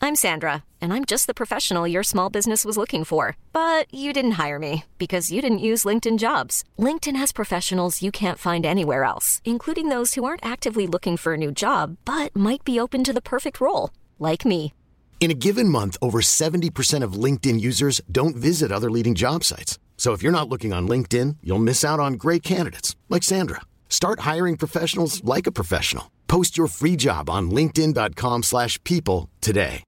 I'm Sandra, and I'm just the professional your small business was looking for. But you didn't hire me because you didn't use LinkedIn Jobs. LinkedIn has professionals you can't find anywhere else, including those who aren't actively looking for a new job, but might be open to the perfect role, like me. In a given month, over 70% of LinkedIn users don't visit other leading job sites. So if you're not looking on LinkedIn, you'll miss out on great candidates like Sandra. Start hiring professionals like a professional. Post your free job on linkedin.com/people today.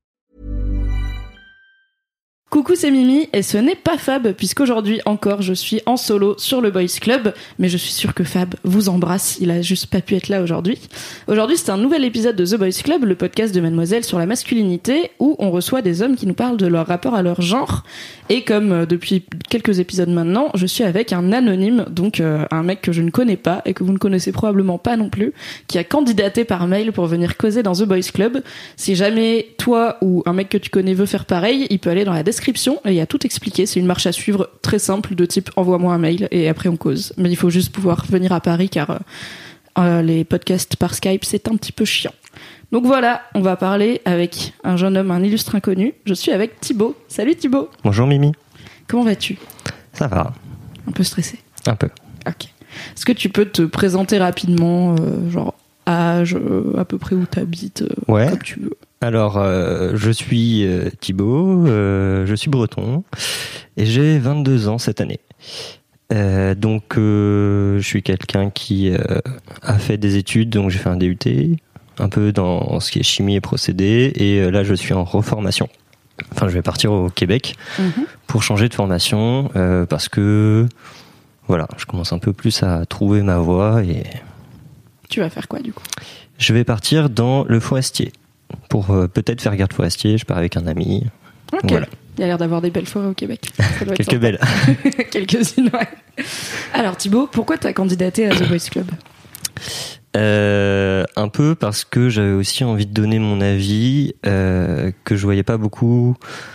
Coucou, c'est Mimi et ce n'est pas Fab puisqu'aujourd'hui encore je suis en solo sur le Boys Club, mais je suis sûre que Fab vous embrasse, il a juste pas pu être là aujourd'hui. Aujourd'hui c'est un nouvel épisode de The Boys Club, le podcast de Mademoiselle sur la masculinité où on reçoit des hommes qui nous parlent de leur rapport à leur genre et comme depuis quelques épisodes maintenant, je suis avec un anonyme, donc un mec que je ne connais pas et que vous ne connaissez probablement pas non plus, qui a candidaté par mail pour venir causer dans The Boys Club. Si jamais toi ou un mec que tu connais veut faire pareil, il peut aller dans la description et il y a tout expliqué. C'est une marche à suivre très simple de type envoie-moi un mail et après on cause. Mais il faut juste pouvoir venir à Paris car les podcasts par Skype c'est un petit peu chiant. Donc voilà, on va parler avec un jeune homme, un illustre inconnu. Je suis avec Thibaut. Salut Thibaut. Bonjour Mimi. Comment vas-tu ? Ça va. Un peu stressé ? Un peu. Ok. Est-ce que tu peux te présenter rapidement, genre âge, à peu près où t'habites, ouais. Comme tu veux. Alors, je suis Thibaut, je suis breton et j'ai 22 ans cette année. Donc, je suis quelqu'un qui a fait des études, donc j'ai fait un DUT, un peu dans ce qui est chimie et procédés, et là je suis en reformation. Enfin, je vais partir au Québec pour changer de formation parce que, voilà, je commence un peu plus à trouver ma voie et... Tu vas faire quoi du coup ? Je vais partir dans le forestier. Pour peut-être faire garde forestier, je pars avec un ami. Ok. Voilà. Il y a l'air d'avoir des belles forêts au Québec. Quelques belles. Quelques-unes, ouais. Alors Thibaut, pourquoi t'as candidaté à The Boys Club ? Un peu parce que j'avais aussi envie de donner mon avis, que je voyais pas beaucoup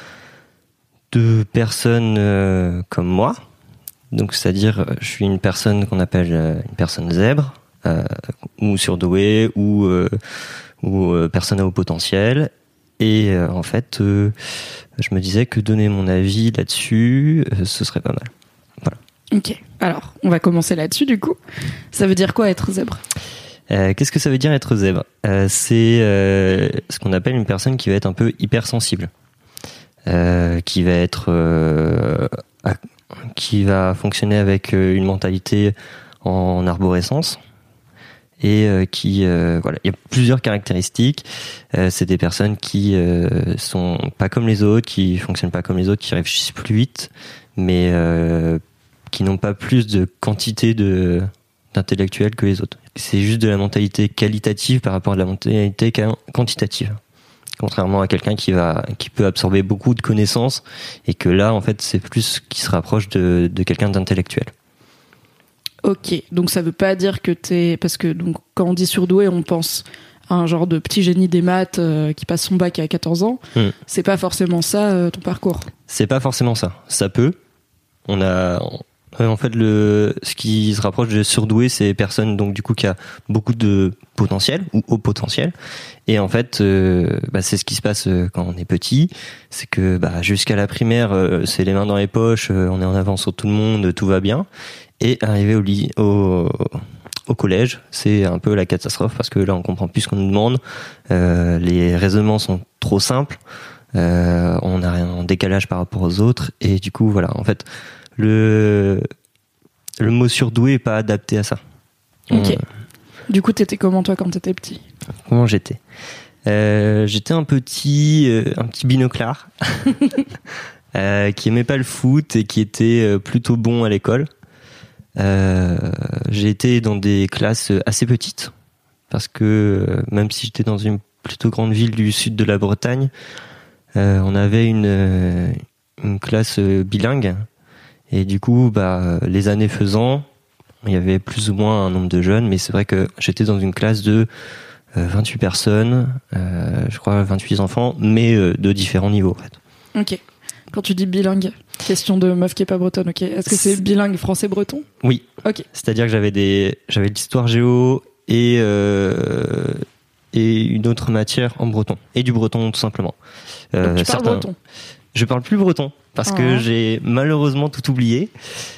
de personnes comme moi. Donc c'est-à-dire, je suis une personne qu'on appelle une personne zèbre, ou surdouée, ou personne à haut potentiel. Et en fait, je me disais que donner mon avis là-dessus, ce serait pas mal. Voilà. Ok, alors on va commencer là-dessus du coup. Ça veut dire quoi être zèbre ? Qu'est-ce que ça veut dire être zèbre ? C'est ce qu'on appelle une personne qui va être un peu hypersensible, qui va être, qui va fonctionner avec une mentalité en arborescence. Et voilà, il y a plusieurs caractéristiques. C'est des personnes qui sont pas comme les autres, qui fonctionnent pas comme les autres, qui réfléchissent plus vite, mais qui n'ont pas plus de quantité d'intellectuels que les autres. C'est juste de la mentalité qualitative par rapport à la mentalité quantitative. Contrairement à quelqu'un qui peut absorber beaucoup de connaissances et que là, en fait, c'est plus qui se rapproche de quelqu'un d'intellectuel. Ok, donc ça veut pas dire que t'es... Parce que donc, quand on dit surdoué, on pense à un genre de petit génie des maths qui passe son bac à 14 ans. C'est pas forcément ça ton parcours. C'est pas forcément ça. Ça peut. On a... En fait, ce qui se rapproche de surdoué, c'est personne donc du coup qui a beaucoup de potentiel ou haut potentiel. Et en fait, c'est ce qui se passe quand on est petit, c'est que jusqu'à la primaire, c'est les mains dans les poches, on est en avance sur tout le monde, tout va bien. Et arrivé au collège, c'est un peu la catastrophe parce que là, on comprend plus ce qu'on nous demande. Les raisonnements sont trop simples, on a un décalage par rapport aux autres, et du coup, voilà, en fait. Le mot surdoué est pas adapté à ça. Ok. Du coup, t'étais comment toi quand t'étais petit ? Comment j'étais ? J'étais un petit binoclard qui aimait pas le foot et qui était plutôt bon à l'école. J'ai été dans des classes assez petites parce que même si j'étais dans une plutôt grande ville du sud de la Bretagne, on avait une classe bilingue. Et du coup, les années faisant, il y avait plus ou moins un nombre de jeunes, mais c'est vrai que j'étais dans une classe de 28 personnes, je crois 28 enfants, mais de différents niveaux en fait. Ok. Quand tu dis bilingue, question de meuf qui est pas bretonne, ok. Est-ce que c'est bilingue français-breton ? Oui. Ok. C'est-à-dire que j'avais l'histoire géo et et une autre matière en breton. Et du breton, tout simplement. Donc tu parles breton? Je parle plus breton, parce que j'ai malheureusement tout oublié,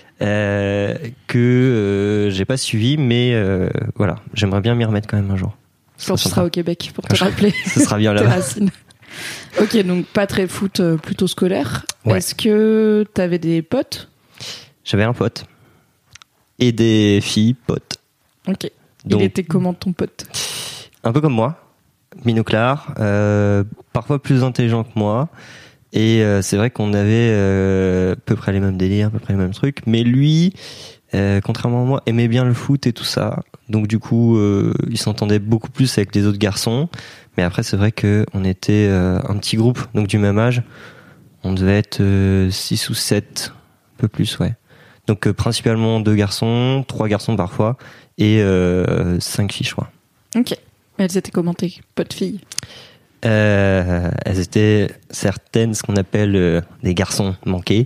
que j'ai pas suivi, mais voilà, j'aimerais bien m'y remettre quand même un jour. Quand tu seras au Québec, pour te rappeler. Ce sera bien là-bas. Ok, donc pas très foot, plutôt scolaire. Ouais. Est-ce que t'avais des potes? J'avais un pote. Et des filles potes. Ok. Donc, il était comment ton pote? Un peu comme moi, binoclard, parfois plus intelligent que moi. Et c'est vrai qu'on avait à peu près les mêmes délires, à peu près les mêmes trucs. Mais lui, contrairement à moi, aimait bien le foot et tout ça. Donc du coup, il s'entendait beaucoup plus avec les autres garçons. Mais après, c'est vrai qu'on était un petit groupe, donc du même âge. On devait être 6 ou 7, un peu plus, ouais. Donc principalement 2 garçons, 3 garçons parfois, et 5 filles, je crois. Ok. Elles étaient comment tes potes filles? Elles étaient certaines ce qu'on appelle des garçons manqués.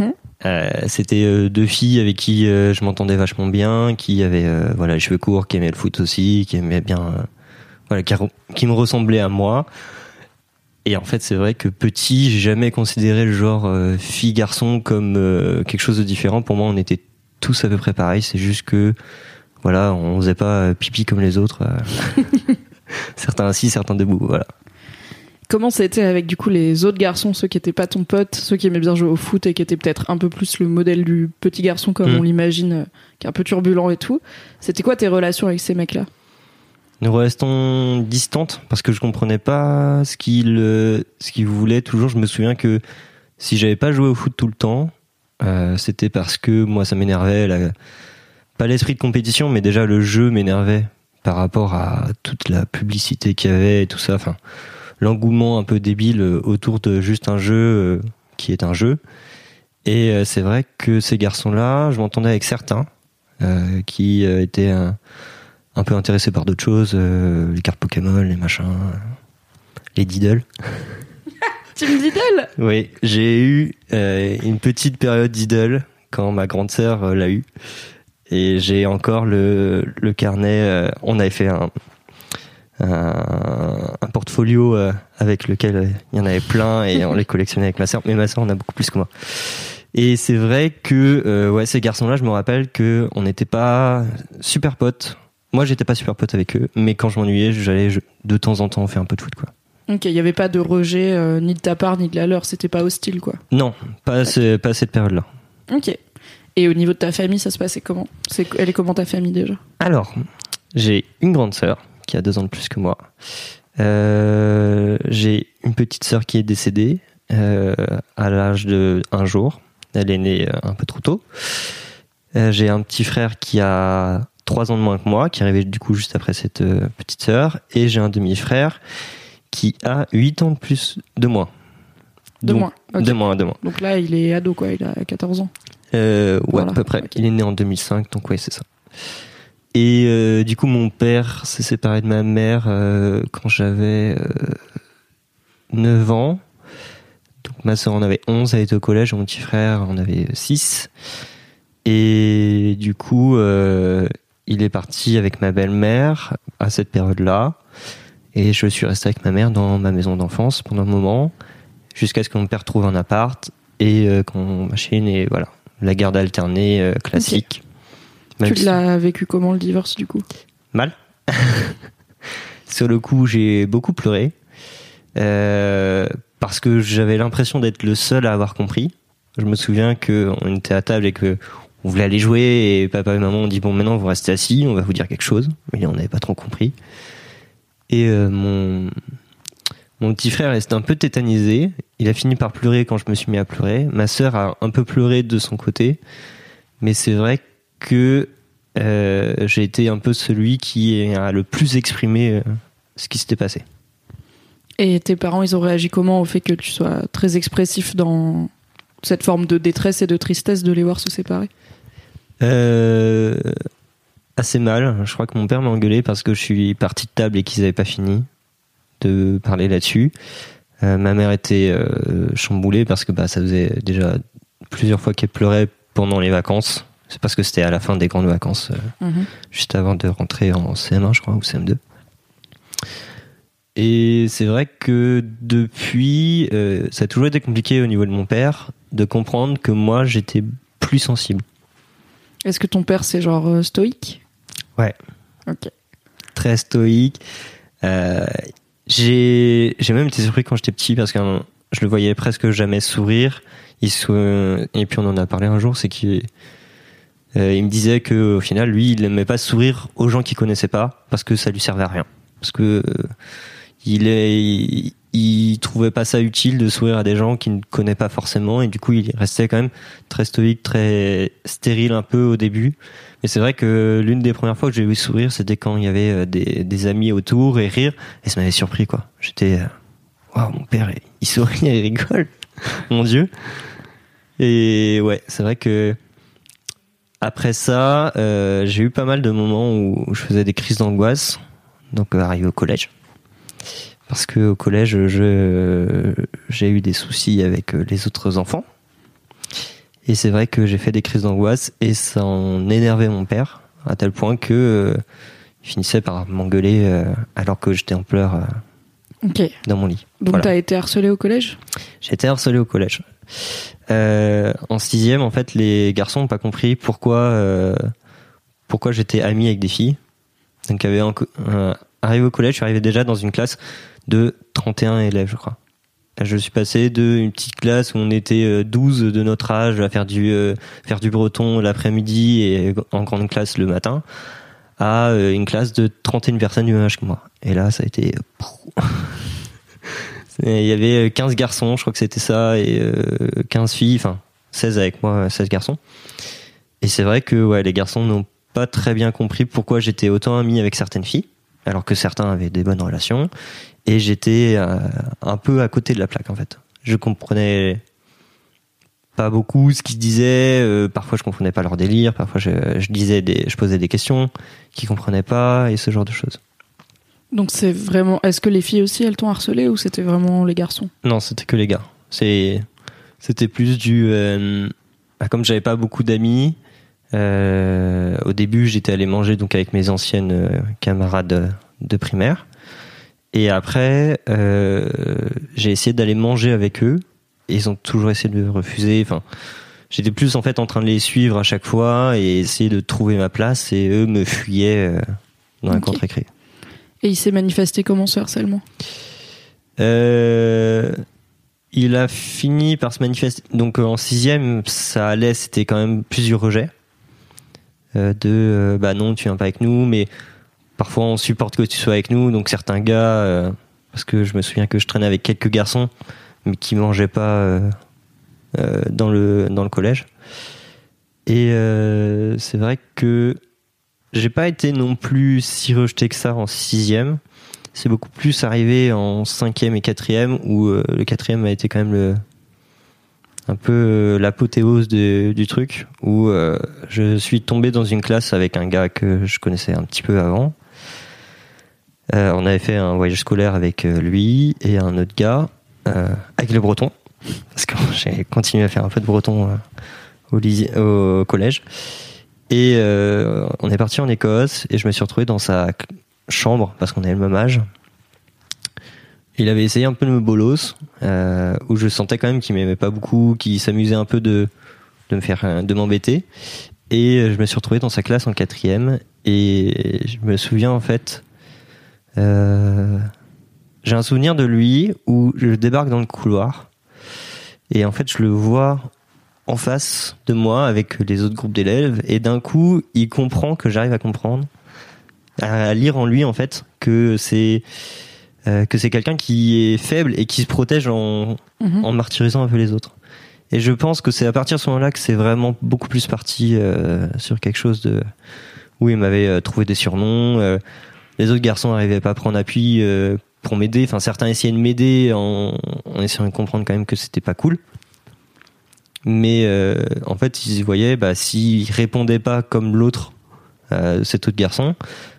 C'était 2 filles avec qui je m'entendais vachement bien, qui avaient voilà, les cheveux courts, qui aimaient le foot aussi, qui aimaient bien voilà, qui me ressemblaient à moi. Et en fait, c'est vrai que petit, j'ai jamais considéré le genre fille-garçon comme quelque chose de différent. Pour moi, on était tous à peu près pareils. C'est juste que voilà, on faisait pas pipi comme les autres. Certains assis, certains debout, voilà. Comment c'était avec du coup les autres garçons, ceux qui étaient pas ton pote, ceux qui aimaient bien jouer au foot et qui étaient peut-être un peu plus le modèle du petit garçon comme on l'imagine, qui est un peu turbulent et tout. C'était quoi tes relations avec ces mecs-là? Nous restons distantes parce que je comprenais pas ce qu'ils voulaient toujours. Je me souviens que si j'avais pas joué au foot tout le temps, c'était parce que moi ça m'énervait, pas l'esprit de compétition, mais déjà le jeu m'énervait par rapport à toute la publicité qu'il y avait et tout ça. Enfin, l'engouement un peu débile autour de juste un jeu qui est un jeu. Et c'est vrai que ces garçons-là, je m'entendais avec certains qui étaient un peu intéressés par d'autres choses, les cartes Pokémon, les machins, les Diddle. Team Diddle? Oui, j'ai eu une petite période Diddle quand ma grande sœur l'a eu. Et j'ai encore le carnet, on avait fait un portfolio avec lequel il y en avait plein et on les collectionnait avec ma sœur, mais ma sœur en a beaucoup plus que moi. Et c'est vrai que ouais, ces garçons-là, je me rappelle que on n'était pas super potes. Moi, j'étais pas super pote avec eux, mais quand je m'ennuyais, j'allais de temps en temps faire un peu de foot, quoi. Ok, il y avait pas de rejet ni de ta part ni de la leur, c'était pas hostile, quoi. Non, pas à cette période-là. Ok. Et au niveau de ta famille, ça se passait comment? Elle est comment ta famille déjà? Alors, j'ai une grande sœur qui a 2 ans de plus que moi. J'ai une petite sœur qui est décédée à l'âge de 1 jour. Elle est née un peu trop tôt. J'ai un petit frère qui a 3 ans de moins que moi, qui est arrivé du coup juste après cette petite sœur. Et j'ai un demi-frère qui a 8 ans de plus de moi. De moins, okay. De moins. Donc là, il est ado, quoi. Il a 14 ans. Ouais, voilà. À peu près. Okay. Il est né en 2005, donc ouais, c'est ça. Et du coup, mon père s'est séparé de ma mère quand j'avais 9 ans. Donc ma sœur en avait 11, elle était au collège, mon petit frère en avait 6. Et du coup, il est parti avec ma belle-mère à cette période-là. Et je suis resté avec ma mère dans ma maison d'enfance pendant un moment, jusqu'à ce que mon père trouve un appart et qu'on machine, et voilà. La garde alternée classique. Okay. Tu l'as vécu comment, le divorce, du coup? Mal. Sur le coup, j'ai beaucoup pleuré. Parce que j'avais l'impression d'être le seul à avoir compris. Je me souviens qu'on était à table et qu'on voulait aller jouer, et papa et maman ont dit bon, maintenant vous restez assis, on va vous dire quelque chose. Mais on n'avait pas trop compris. Et mon petit frère restait un peu tétanisé. Il a fini par pleurer quand je me suis mis à pleurer. Ma sœur a un peu pleuré de son côté. Mais c'est vrai que j'ai été un peu celui qui a le plus exprimé ce qui s'était passé. Et tes parents, ils ont réagi comment au fait que tu sois très expressif dans cette forme de détresse et de tristesse de les voir se séparer? Assez mal. Je crois que mon père m'a engueulé parce que je suis parti de table et qu'ils n'avaient pas fini de parler là-dessus. Ma mère était chamboulée parce que ça faisait déjà plusieurs fois qu'elle pleurait pendant les vacances. C'est parce que c'était à la fin des grandes vacances, juste avant de rentrer en CM1, je crois, ou CM2. Et c'est vrai que depuis, ça a toujours été compliqué au niveau de mon père de comprendre que moi, j'étais plus sensible. Est-ce que ton père, c'est genre stoïque ? Ouais. Ok. Très stoïque. J'ai même été surpris quand j'étais petit parce que je le voyais presque jamais sourire. Et puis on en a parlé un jour, c'est qu'il me disait que au final, lui, il n'aimait pas sourire aux gens qu'il connaissait pas parce que ça lui servait à rien. Parce que il trouvait pas ça utile de sourire à des gens qu'il ne connaît pas forcément, et du coup il restait quand même très stoïque, très stérile un peu au début. Mais c'est vrai que l'une des premières fois que j'ai vu sourire, c'était quand il y avait des amis autour et rire, et ça m'avait surpris quoi. J'étais waouh, mon père il sourit et il rigole. Mon Dieu. Et ouais, c'est vrai que après ça, j'ai eu pas mal de moments où je faisais des crises d'angoisse, donc arrivé au collège. Parce que au collège, j'ai eu des soucis avec les autres enfants. Et c'est vrai que j'ai fait des crises d'angoisse et ça en énervait mon père, à tel point que il finissait par m'engueuler alors que j'étais en pleurs dans mon lit. Donc voilà. T'as été harcelé au collège ? J'ai été harcelé au collège. En 6e, en fait, les garçons n'ont pas compris pourquoi j'étais ami avec des filles. Donc, arrivé au collège, je suis arrivé déjà dans une classe de 31 élèves, je crois. Je suis passé d'une petite classe où on était 12 de notre âge à faire du breton l'après-midi et en grande classe le matin, à une classe de 31 personnes du même âge que moi. Et là, ça a été... Il y avait 15 garçons, je crois que c'était ça, et 15 filles, enfin 16 avec moi, 16 garçons. Et c'est vrai que ouais, les garçons n'ont pas très bien compris pourquoi j'étais autant ami avec certaines filles, alors que certains avaient des bonnes relations, et j'étais un peu à côté de la plaque en fait. Je comprenais pas beaucoup ce qu'ils disaient, parfois je comprenais pas leur délire, parfois je posais des questions qu'ils comprenaient pas, et ce genre de choses. Donc c'est vraiment... Est-ce que les filles aussi, elles t'ont harcelé, ou c'était vraiment les garçons ? Non, c'était que les gars. C'était plus comme j'avais pas beaucoup d'amis, au début j'étais allé manger donc avec mes anciennes camarades de primaire. Et après, j'ai essayé d'aller manger avec eux, et ils ont toujours essayé de me refuser. Enfin, j'étais plus en fait en train de les suivre à chaque fois et essayer de trouver ma place, et eux me fuyaient dans la cour de récré. Et il s'est manifesté comment, ce harcèlement ? Il a fini par se manifester. Donc en 6e, ça allait, c'était quand même plusieurs rejets. Non, tu viens pas avec nous, mais parfois on supporte que tu sois avec nous. Donc certains gars, parce que je me souviens que je traînais avec quelques garçons, mais qui mangeaient pas dans le collège. Et c'est vrai que j'ai pas été non plus si rejeté que ça en 6e. C'est beaucoup plus arrivé en 5e et 4e, où le 4e a été quand même un peu l'apothéose du truc, où je suis tombé dans une classe avec un gars que je connaissais un petit peu avant. On avait fait un voyage scolaire avec lui et un autre gars, avec le breton, parce que j'ai continué à faire un peu de breton au collège. Et on est parti en Écosse, et je me suis retrouvé dans sa chambre parce qu'on avait le même âge. Il avait essayé un peu de me bolos, où je sentais quand même qu'il m'aimait pas beaucoup, qu'il s'amusait un peu de m'embêter. Et je me suis retrouvé dans sa classe en 4e, et je me souviens en fait, j'ai un souvenir de lui où je débarque dans le couloir, et en fait je le vois en face de moi avec les autres groupes d'élèves, et d'un coup il comprend que j'arrive à comprendre, à lire en lui en fait que c'est quelqu'un qui est faible et qui se protège en martyrisant un peu les autres. Et je pense que c'est à partir de ce moment-là que c'est vraiment beaucoup plus parti sur quelque chose où il m'avait trouvé des surnoms, les autres garçons n'arrivaient pas à prendre appui pour m'aider, enfin certains essayaient de m'aider en essayant de comprendre quand même que c'était pas cool. Mais en fait, ils voyaient, s'ils répondaient pas comme l'autre, cet autre garçon,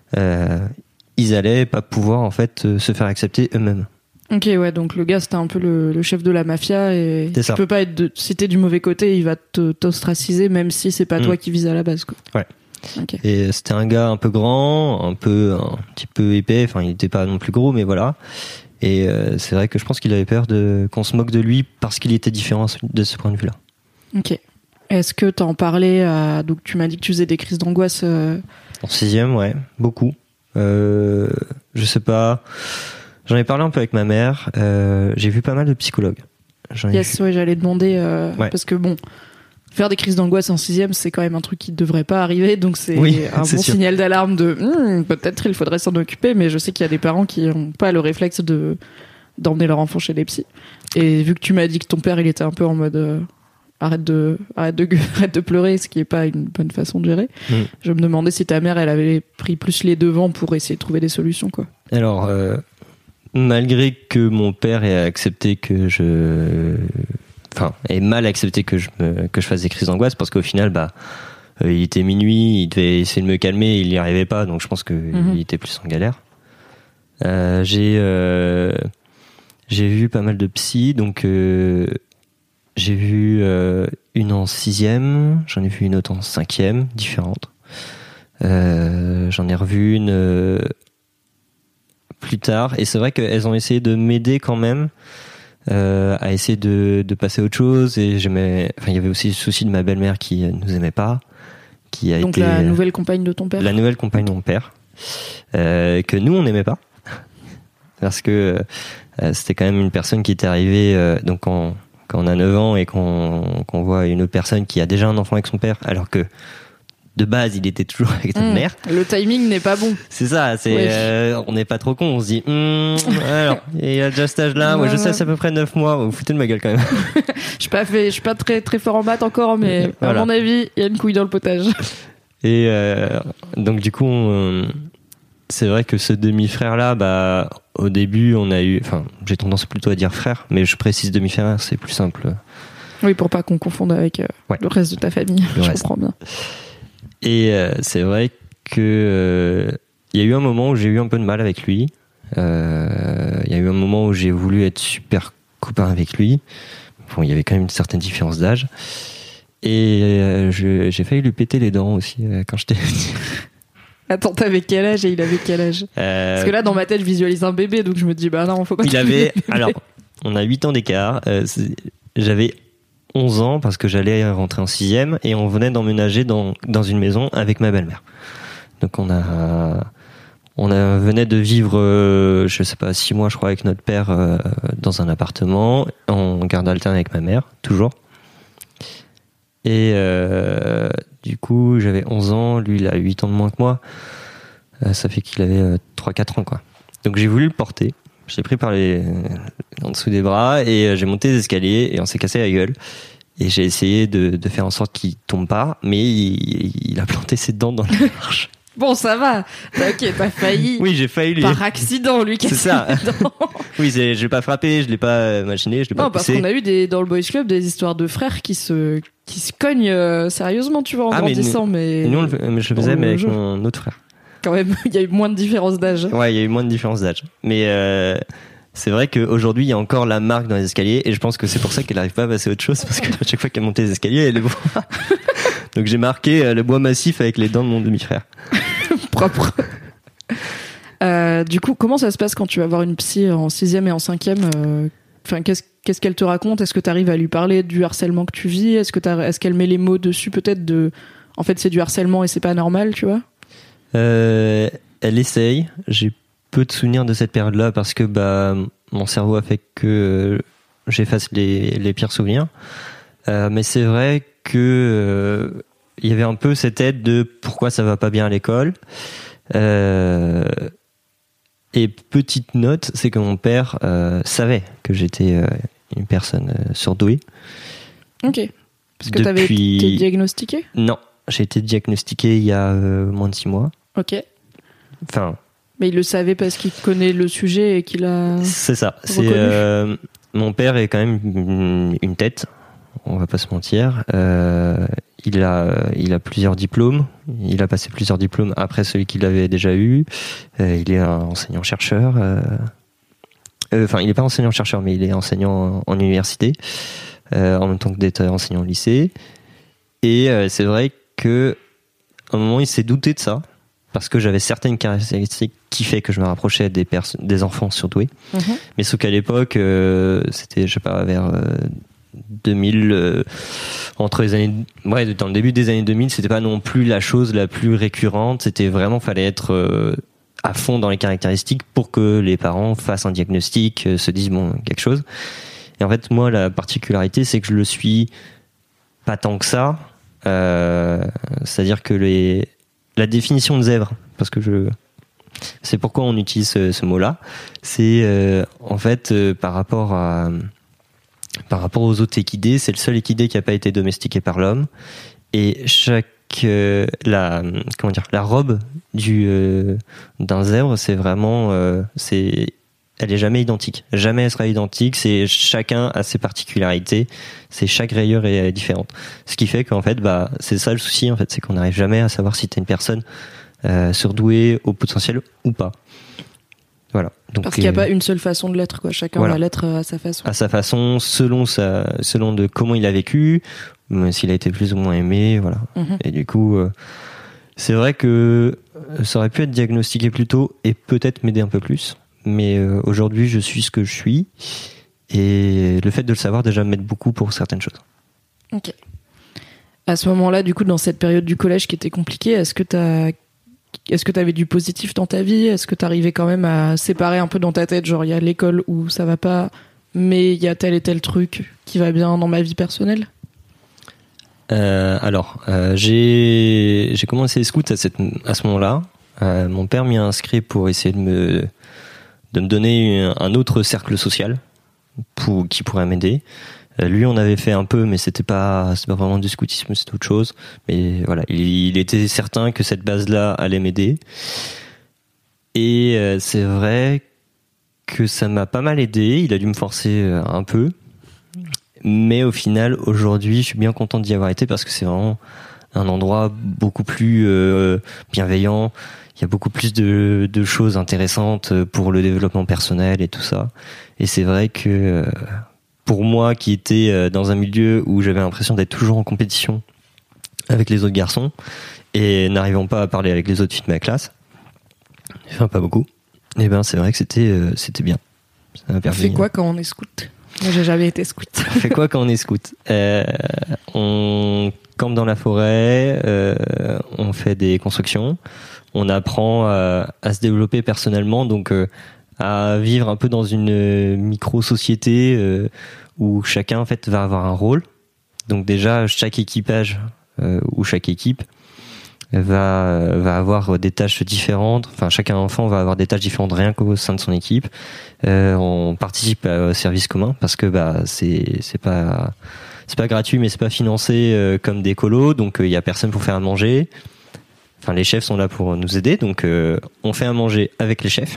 ils allaient pas pouvoir en fait se faire accepter eux-mêmes. Ok, ouais, donc le gars c'était un peu le chef de la mafia, et tu peux pas être si t'es du mauvais côté, il va t'ostraciser même si c'est pas toi qui vise à la base, quoi. Ouais. Ok. Et c'était un gars un peu grand, un petit peu épais. Enfin, il était pas non plus gros, mais voilà. Et c'est vrai que je pense qu'il avait peur qu'on se moque de lui parce qu'il était différent de ce point de vue-là. Ok. Est-ce que t'en parlais donc tu m'as dit que tu faisais des crises d'angoisse En 6e, ouais, beaucoup. Je sais pas. J'en ai parlé un peu avec ma mère. J'ai vu pas mal de psychologues. Ouais, j'allais demander Ouais. parce que bon, faire des crises d'angoisse en 6e, c'est quand même un truc qui ne devrait pas arriver, donc c'est un c'est bon sûr. signal d'alarme de peut-être il faudrait s'en occuper, mais je sais qu'il y a des parents qui n'ont pas le réflexe d'emmener leur enfant chez les psys. Et vu que tu m'as dit que ton père il était un peu en mode arrête de pleurer, ce qui est pas une bonne façon de gérer. Je me demandais si ta mère elle avait pris plus les devants pour essayer de trouver des solutions quoi. Alors malgré que mon père ait accepté ait mal accepté que je fasse des crises d'angoisse, parce qu'au final il était minuit, il devait essayer de me calmer, il n'y arrivait pas, donc je pense qu'il était plus en galère. J'ai vu pas mal de psy, donc j'ai vu une en 6e, j'en ai vu une autre en 5e, différente. J'en ai revu une plus tard, et c'est vrai qu'elles ont essayé de m'aider quand même à essayer de passer à autre chose. Et il y avait aussi le souci de ma belle-mère qui nous aimait pas, qui a donc été la nouvelle compagne de ton père. La nouvelle compagne de mon père, que nous on n'aimait pas parce que c'était quand même une personne qui était arrivée donc quand on a 9 ans et qu'on voit une autre personne qui a déjà un enfant avec son père, alors que de base il était toujours avec notre mère. Le timing n'est pas bon. C'est ça, on n'est pas trop con, on se dit alors il a déjà cet âge là, moi je sais c'est à peu près 9 mois, vous foutez de ma gueule quand même. Je suis pas très très fort en maths encore, mais voilà. À mon avis il y a une couille dans le potage. Et donc du coup c'est vrai que ce demi-frère là, au début j'ai tendance plutôt à dire frère, mais je précise demi-frère, c'est plus simple. Oui, pour pas qu'on confonde avec le reste de ta famille. Je comprends bien. Et c'est vrai que il y a eu un moment où j'ai eu un peu de mal avec lui. Il y a eu un moment où j'ai voulu être super copain avec lui. Bon, il y avait quand même une certaine différence d'âge. Et j'ai failli lui péter les dents aussi quand j'étais petit. Attends, t'avais quel âge et il avait quel âge Parce que là, dans ma tête, je visualise un bébé, donc je me dis, non, faut pas... Il avait... Alors, on a 8 ans d'écart. J'avais 11 ans parce que j'allais rentrer en 6e et on venait d'emménager dans une maison avec ma belle-mère. Donc on venait de vivre, je sais pas, 6 mois je crois avec notre père dans un appartement, en garde alterne avec ma mère, toujours. Et du coup j'avais 11 ans, lui il a 8 ans de moins que moi, ça fait qu'il avait 3-4 ans quoi. Donc j'ai voulu le porter, je l'ai pris en dessous des bras et j'ai monté les escaliers et on s'est cassé la gueule. Et j'ai essayé de faire en sorte qu'il tombe pas, mais il a planté ses dents dans la marche. Bon, ça va. Ok, t'as failli. Oui, j'ai failli lui. Par accident, lui casser. C'est ça. Les dents. Oui, je l'ai pas frappé, je l'ai pas machiné, je l'ai pas poussé. Non, parce qu'on a eu dans le Boys Club des histoires de frères qui se cognent sérieusement, tu vois, en grandissant, mais. Nous, je le faisais, mais avec mon autre frère. Quand même, il y a eu moins de différence d'âge. Ouais, il y a eu moins de différence d'âge. Mais c'est vrai qu'aujourd'hui, il y a encore la marque dans les escaliers, et je pense que c'est pour ça qu'elle n'arrive pas à passer à autre chose, parce qu'à chaque fois qu'elle montait les escaliers, elle les voit. Donc j'ai marqué le bois massif avec les dents de mon demi-frère. Propre. Du coup, comment ça se passe quand tu vas voir une psy en 6e et en 5e Enfin, qu'est-ce qu'elle te raconte ? Est-ce que tu arrives à lui parler du harcèlement que tu vis ? Est-ce qu'elle met les mots dessus peut-être en fait c'est du harcèlement et c'est pas normal, tu vois ? Elle essaye. J'ai peu de souvenirs de cette période-là parce que mon cerveau a fait que j'efface les pires souvenirs. Mais c'est vrai que il y avait un peu cette aide de pourquoi ça va pas bien à l'école. Et petite note, c'est que mon père savait que j'étais une personne surdouée. Ok. Parce que t'avais été diagnostiqué ? Non, j'ai été diagnostiqué il y a moins de 6 mois. Ok. Enfin. Mais il le savait parce qu'il connaît le sujet et qu'il a. C'est ça. Mon père est quand même une tête. On va pas se mentir. Il a plusieurs diplômes. Il a passé plusieurs diplômes après celui qu'il avait déjà eu. Il est un enseignant-chercheur. Enfin, il n'est pas enseignant-chercheur, mais il est enseignant en université, en même temps que d'être enseignant au lycée. Et c'est vrai que à un moment, il s'est douté de ça, parce que j'avais certaines caractéristiques qui fait que je me rapprochais des enfants surdoués. Mais sauf qu'à l'époque, c'était, je sais pas, vers 2000, entre les années, dans le début des années 2000, c'était pas non plus la chose la plus récurrente. C'était vraiment, fallait être à fond dans les caractéristiques pour que les parents fassent un diagnostic, se disent bon, quelque chose. Et en fait, moi, la particularité, c'est que je le suis pas tant que ça. C'est-à-dire que la définition de zèbre, parce que c'est pourquoi on utilise ce mot-là, c'est en fait par rapport aux autres équidés, c'est le seul équidé qui n'a pas été domestiqué par l'homme, et la robe d'un zèbre, c'est vraiment elle est jamais identique. Jamais elle sera identique. C'est chacun a ses particularités. Chaque rayure est différente. Ce qui fait qu'en fait, c'est ça le souci, en fait, c'est qu'on n'arrive jamais à savoir si t'es une personne surdouée au potentiel ou pas. Voilà. Donc, parce qu'il n'y a pas une seule façon de l'être, quoi. Chacun va l'être à sa façon. À sa façon, selon de comment il a vécu, s'il a été plus ou moins aimé, voilà. Et du coup, c'est vrai que ça aurait pu être diagnostiqué plus tôt et peut-être m'aider un peu plus. Mais aujourd'hui, je suis ce que je suis. Et le fait de le savoir déjà m'aide beaucoup pour certaines choses. Ok. À ce moment-là, du coup, dans cette période du collège qui était compliquée, est-ce que t'avais du positif dans ta vie ? Est-ce que t'arrivais quand même à séparer un peu dans ta tête, genre il y a l'école où ça va pas, mais il y a tel et tel truc qui va bien dans ma vie personnelle ? J'ai commencé les scouts à ce moment-là. Mon père m'y a inscrit pour essayer de me donner un autre cercle social qui pourrait m'aider. Lui, on avait fait un peu, mais c'était pas vraiment du scoutisme, c'était autre chose. Mais voilà, il était certain que cette base-là allait m'aider. Et c'est vrai que ça m'a pas mal aidé. Il a dû me forcer un peu. Mais au final, aujourd'hui, je suis bien content d'y avoir été parce que c'est vraiment un endroit beaucoup plus bienveillant. Il y a beaucoup plus de choses intéressantes pour le développement personnel et tout ça. Et c'est vrai que pour moi qui étais dans un milieu où j'avais l'impression d'être toujours en compétition avec les autres garçons et n'arrivant pas à parler avec les autres filles de ma classe, enfin pas beaucoup, et ben c'est vrai que c'était bien. Ça m'a permis. On fait quoi quand on est scout ? Moi j'ai jamais été scout. On fait quoi quand on est scout ? On campe dans la forêt, on fait des constructions, on apprend à se développer personnellement, donc à vivre un peu dans une micro-société où chacun en fait va avoir un rôle. Donc déjà chaque équipage ou chaque équipe va avoir des tâches différentes. Enfin, chacun enfant va avoir des tâches différentes rien qu'au sein de son équipe. On participe au service commun parce que c'est pas gratuit, mais c'est pas financé comme des colos. Donc il y a personne pour faire à manger. Enfin, les chefs sont là pour nous aider. Donc on fait à manger avec les chefs.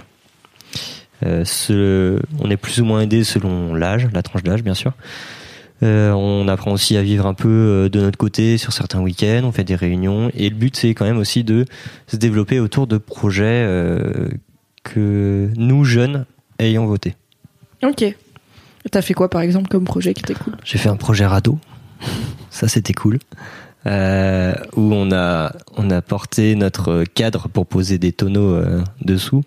On est plus ou moins aidé selon l'âge, la tranche d'âge bien sûr. On apprend aussi à vivre un peu de notre côté sur certains week-ends, on fait des réunions et le but c'est quand même aussi de se développer autour de projets que nous jeunes ayons voté. Ok. T'as fait quoi par exemple comme projet qui était cool ? J'ai fait un projet radeau, ça c'était cool, où on a porté notre cadre pour poser des tonneaux dessous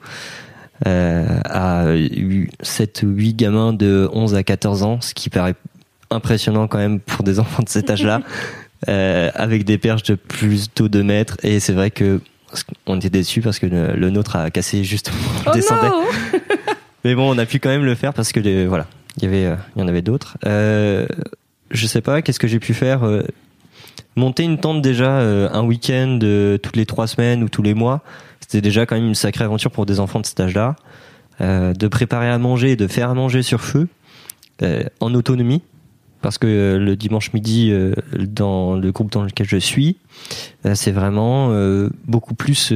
à 7 ou 8 gamins de 11 à 14 ans, ce qui paraît impressionnant quand même pour des enfants de cet âge-là, avec des perches de plus de 2 mètres. Et c'est vrai que on était déçus parce que le nôtre a cassé juste où on descendait. Non. Mais bon, on a pu quand même le faire parce que voilà, il y en avait d'autres. Je sais pas, qu'est-ce que j'ai pu faire ? Monter une tente déjà un week-end toutes les 3 semaines ou tous les mois, c'était déjà quand même une sacrée aventure pour des enfants de cet âge-là. De préparer à manger, de faire à manger sur feu, en autonomie. Parce que le dimanche midi, dans le groupe dans lequel je suis, c'est vraiment beaucoup plus...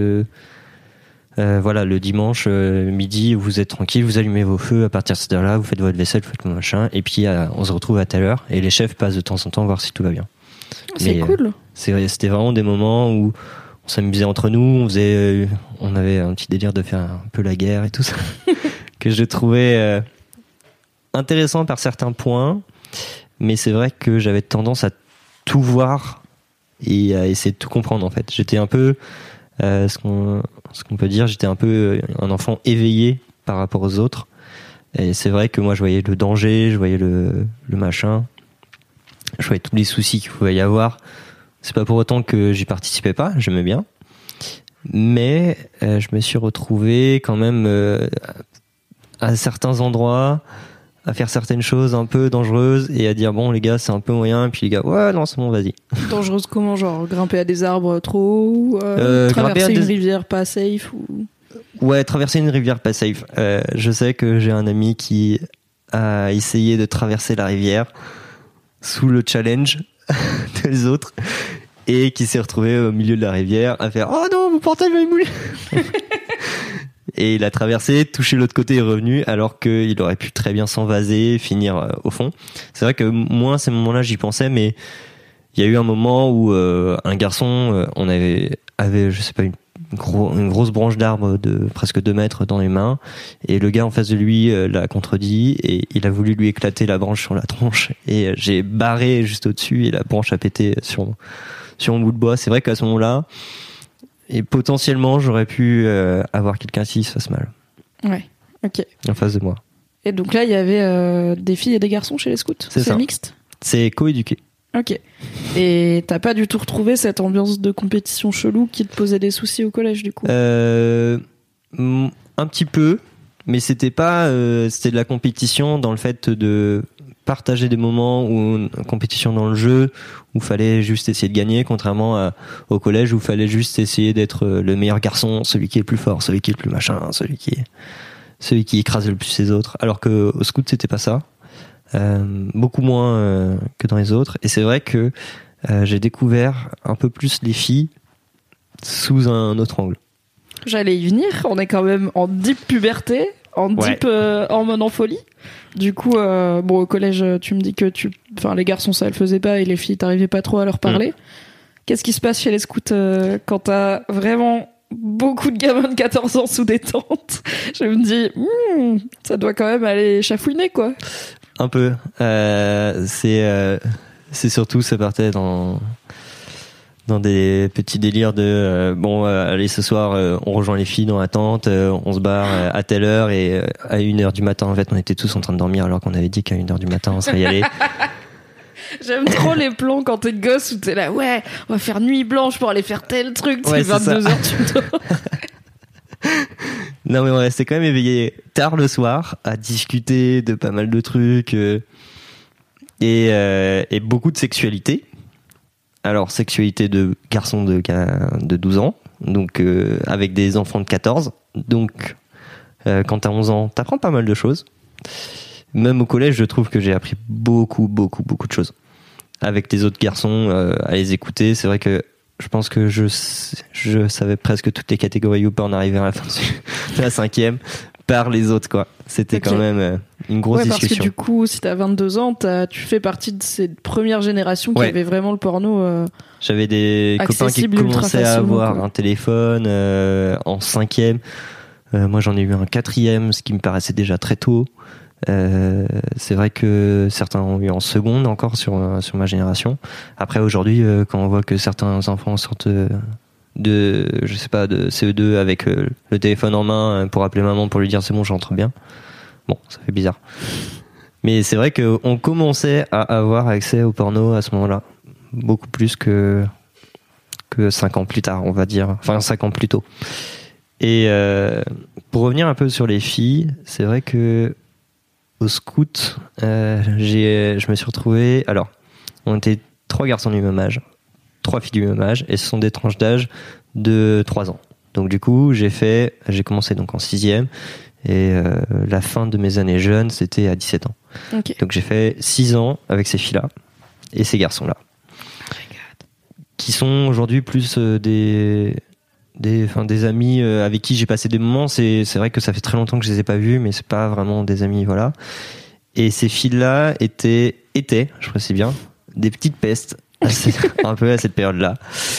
voilà, le dimanche midi, vous êtes tranquille, vous allumez vos feux, à partir de cette heure-là, vous faites votre vaisselle, vous faites le machin, et puis on se retrouve à telle heure, et les chefs passent de temps en temps voir si tout va bien. C'est cool. C'était vraiment des moments où on s'amusait entre nous, on avait un petit délire de faire un peu la guerre et tout ça, que je trouvais intéressant par certains points. Mais c'est vrai que j'avais tendance à tout voir et à essayer de tout comprendre en fait. J'étais un peu ce qu'on peut dire, j'étais un peu un enfant éveillé par rapport aux autres. Et c'est vrai que moi je voyais le danger, je voyais le machin, je voyais tous les soucis qu'il pouvait y avoir. C'est pas pour autant que j'y participais pas, j'aimais bien. Mais je me suis retrouvé quand même à certains endroits à faire certaines choses un peu dangereuses et à dire bon les gars c'est un peu moyen, et puis les gars ouais non c'est bon vas-y. Dangereuse comment, genre grimper à des arbres trop ou traverser une rivière pas safe ou... Ouais, traverser une rivière pas safe. Je sais que j'ai un ami qui a essayé de traverser la rivière sous le challenge des autres et qui s'est retrouvé au milieu de la rivière à faire oh non mon portail va mouiller. Et il a traversé, touché l'autre côté et est revenu, alors qu'il aurait pu très bien s'envaser, finir au fond. C'est vrai que moi, à ces moments-là, j'y pensais, mais il y a eu un moment où un garçon, on avait je sais pas, une grosse branche d'arbre de presque 2 mètres dans les mains, et le gars en face de lui l'a contredit, et il a voulu lui éclater la branche sur la tronche, et j'ai barré juste au-dessus, et la branche a pété sur mon bout de bois. C'est vrai qu'à ce moment-là, et potentiellement j'aurais pu avoir quelqu'un qui se fasse mal. Ouais, ok. En face de moi. Et donc là il y avait des filles et des garçons chez les scouts. C'est mixte. C'est coéduqué. Ok. Et t'as pas du tout retrouvé cette ambiance de compétition chelou qui te posait des soucis au collège du coup? Un petit peu, mais c'était pas c'était de la compétition dans le fait de partager des moments ou une compétition dans le jeu où fallait juste essayer de gagner, contrairement au collège où fallait juste essayer d'être le meilleur garçon, celui qui est le plus fort, celui qui est le plus machin, celui qui écrase le plus les autres. Alors que au scout c'était pas ça, beaucoup moins que dans les autres. Et c'est vrai que j'ai découvert un peu plus les filles sous un autre angle. J'allais y venir, on est quand même en deep puberté, en deep hormone en folie. Du coup, bon, au collège, tu me dis que les garçons, ça le faisait pas, et les filles, t'arrivais pas trop à leur parler. Qu'est-ce qui se passe chez les scouts quand t'as vraiment beaucoup de gamins de 14 ans sous des tentes? Je me dis, ça doit quand même aller chafouiner, quoi. Un peu. C'est surtout, ça partait dans des petits délires de allez ce soir on rejoint les filles dans la tente, on se barre à telle heure, et à 1h du matin en fait on était tous en train de dormir alors qu'on avait dit qu'à 1h du matin on serait y aller. J'aime trop les plans quand t'es gosse où t'es là ouais on va faire nuit blanche pour aller faire tel truc, ouais, c'est 22h tu dors. Non mais on restait quand même éveillé tard le soir à discuter de pas mal de trucs et beaucoup de sexualité. Alors, sexualité de garçons de 12 ans, donc avec des enfants de 14. Donc, quand t'as 11 ans, t'apprends pas mal de choses. Même au collège, je trouve que j'ai appris beaucoup de choses. Avec les autres garçons, à les écouter. C'est vrai que je pense que je savais presque toutes les catégories YouPorn arriver à la fin de la 5e par les autres, quoi. C'était quand même une grosse discussion. Parce que du coup, si t'as 22 ans, tu fais partie de ces premières générations qui avaient vraiment le porno J'avais des copains qui commençaient à avoir un téléphone en 5e. Moi, j'en ai eu un 4e, ce qui me paraissait déjà très tôt. C'est vrai que certains ont eu en seconde encore sur ma génération. Après, aujourd'hui, quand on voit que certains enfants sortent de CE2 avec le téléphone en main pour appeler maman pour lui dire c'est bon, j'entre bien. Bon, ça fait bizarre. Mais c'est vrai qu'on commençait à avoir accès au porno à ce moment-là. Beaucoup plus que 5 ans plus tard, on va dire. Enfin, 5 ans plus tôt. Et pour revenir un peu sur les filles, c'est vrai que au scout, je me suis retrouvé... Alors, on était 3 garçons du même âge, 3 filles du même âge, et ce sont des tranches d'âge de 3 ans. Donc du coup, j'ai commencé donc en 6e, et la fin de mes années jeunes, c'était à 17 ans. Okay. Donc j'ai fait 6 ans avec ces filles-là, et ces garçons-là. Qui sont aujourd'hui plus des amis avec qui j'ai passé des moments. C'est vrai que ça fait très longtemps que je les ai pas vus, mais c'est pas vraiment des amis, voilà. Et ces filles-là étaient, je précise bien, des petites pestes, un peu à cette période-là.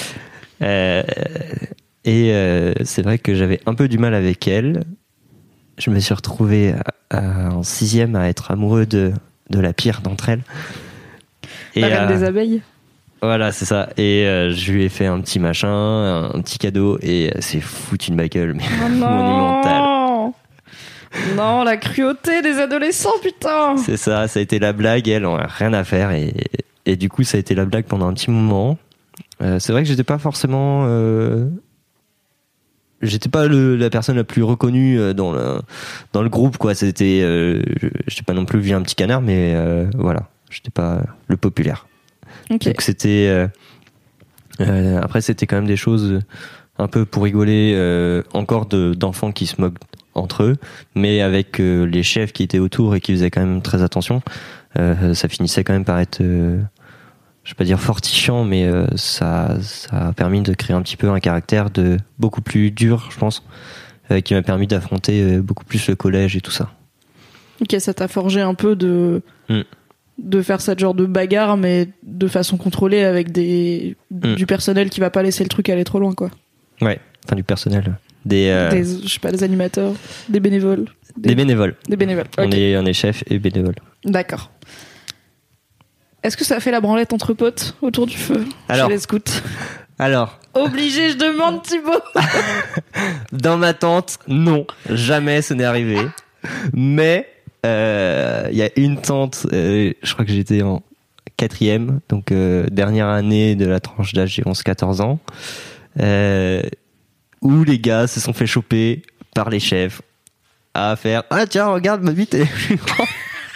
C'est vrai que j'avais un peu du mal avec elles. Je me suis retrouvé en 6e à être amoureux de la pire d'entre elles. La reine des abeilles. Voilà, c'est ça. Et je lui ai fait un petit machin, un petit cadeau, et c'est foutu de ma gueule, mais monumental. Non, la cruauté des adolescents, putain. C'est ça, ça a été la blague, elle en a rien à faire, et du coup ça a été la blague pendant un petit moment. C'est vrai que j'étais pas forcément... J'étais pas la personne la plus reconnue dans le groupe, quoi. C'était... j'étais pas non plus vu un petit canard, mais voilà, j'étais pas le populaire. Okay. Donc c'était... après c'était quand même des choses un peu pour rigoler, encore d'enfants qui se moquent entre eux, mais avec les chefs qui étaient autour et qui faisaient quand même très attention, ça finissait quand même par être, je vais pas dire fortifiant, mais ça a permis de créer un petit peu un caractère beaucoup plus dur, je pense, qui m'a permis d'affronter beaucoup plus le collège et tout ça. Ok, ça t'a forgé un peu de faire cette genre de bagarre, mais de façon contrôlée, avec du personnel qui va pas laisser le truc aller trop loin, quoi. Ouais, enfin du personnel. Je sais pas, des animateurs, des bénévoles. Des bénévoles. Des bénévoles. Okay. On est chef et bénévole. D'accord. Est-ce que ça a fait la branlette entre potes autour du feu chez les scouts? Alors. Obligé, je demande, Thibaut. Dans ma tente, non, jamais ce n'est arrivé. Mais il y a une tente, je crois que j'étais en 4e, donc dernière année de la tranche d'âge, j'ai 11-14 ans. Où les gars se sont fait choper par les chefs à faire « Ah tiens, regarde, ma bite, elle est plus grande !»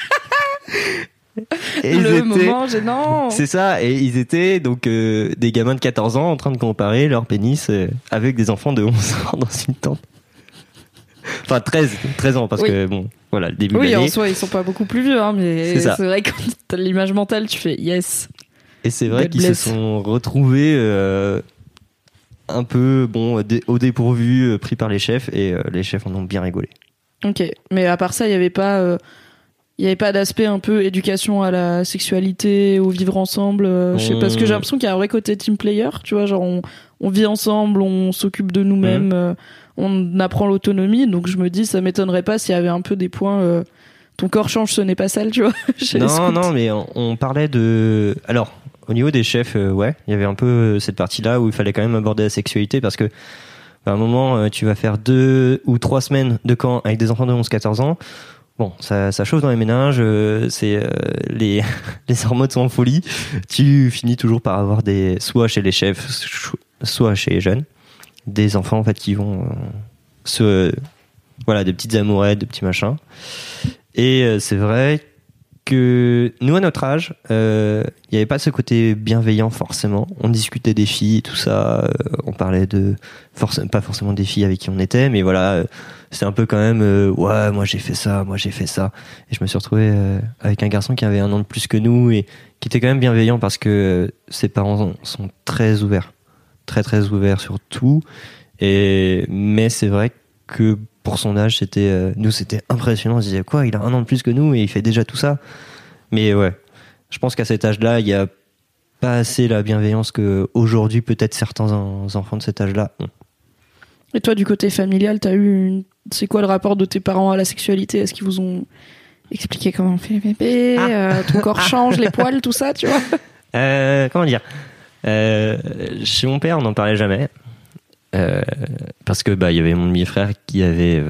moment gênant. C'est ça, et ils étaient donc des gamins de 14 ans en train de comparer leur pénis avec des enfants de 11 ans dans une tente. Enfin 13 ans, parce que bon, voilà, le début de l'année. Oui, en soi, ils sont pas beaucoup plus vieux, hein, mais c'est vrai que quand t'as l'image mentale, tu fais « Yes !» Et c'est vrai qu'ils se sont retrouvés... un peu au dépourvu, pris par les chefs, et les chefs en ont bien rigolé. Ok, mais à part ça, il y avait pas d'aspect un peu éducation à la sexualité, au vivre ensemble, je sais, parce que j'ai l'impression qu'il y a un vrai côté team player, tu vois, genre on vit ensemble, on s'occupe de nous-mêmes, on apprend l'autonomie, donc je me dis, ça m'étonnerait pas s'il y avait un peu des points, ton corps change, ce n'est pas sale, tu vois, chez les scouts. Non, mais on parlait de... Alors, au niveau des chefs, ouais, il y avait un peu cette partie-là où il fallait quand même aborder la sexualité, parce que à un moment, tu vas faire 2 ou 3 semaines de camp avec des enfants de 11-14 ans. Bon, ça chauffe dans les méninges, les hormones sont en folie. Tu finis toujours par avoir soit chez les chefs, soit chez les jeunes, des enfants en fait qui vont des petites amourettes, des petits machins. Et c'est vrai que nous, à notre âge, il n'y avait pas ce côté bienveillant forcément. On discutait des filles et tout ça. On parlait pas forcément des filles avec qui on était, mais voilà, c'était un peu quand même ouais, moi j'ai fait ça. Et je me suis retrouvé avec un garçon qui avait 1 an de plus que nous et qui était quand même bienveillant, parce que ses parents sont très ouverts, très très ouverts sur tout. Mais c'est vrai que pour son âge, c'était impressionnant. On se disait quoi, il a 1 an de plus que nous et il fait déjà tout ça. Mais ouais, je pense qu'à cet âge-là, il y a pas assez la bienveillance que aujourd'hui peut-être certains enfants de cet âge-là ont. Et toi, du côté familial, c'est quoi le rapport de tes parents à la sexualité? Est-ce qu'ils vous ont expliqué comment on fait les bébés, ton corps change, les poils, tout ça, tu vois? Comment dire, chez mon père, on n'en parlait jamais. Parce que il y avait mon demi-frère qui avait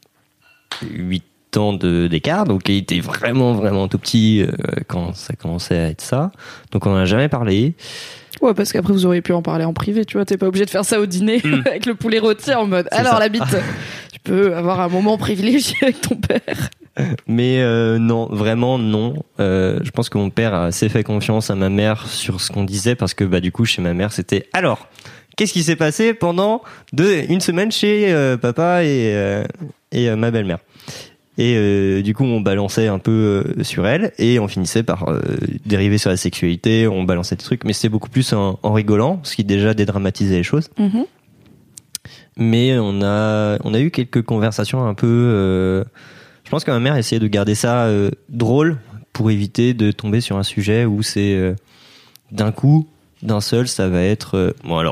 8 ans d'écart, donc il était vraiment vraiment tout petit quand ça commençait à être ça, donc on n'en a jamais parlé. Ouais, parce qu'après vous auriez pu en parler en privé, tu vois, t'es pas obligé de faire ça au dîner avec le poulet rôti en mode c'est alors ça. La bite, tu peux avoir un moment privilégié avec ton père. Mais non, vraiment non. Je pense que mon père a assez fait confiance à ma mère sur ce qu'on disait, parce que du coup chez ma mère c'était alors qu'est-ce qui s'est passé pendant une semaine chez papa et ma belle-mère. Et du coup, on balançait un peu sur elle et on finissait par dériver sur la sexualité. On balançait des trucs, mais c'était beaucoup plus en rigolant, ce qui déjà dédramatisait les choses. Mm-hmm. Mais on a eu quelques conversations un peu... je pense que ma mère essayait de garder ça drôle pour éviter de tomber sur un sujet où c'est d'un coup... d'un seul, ça va être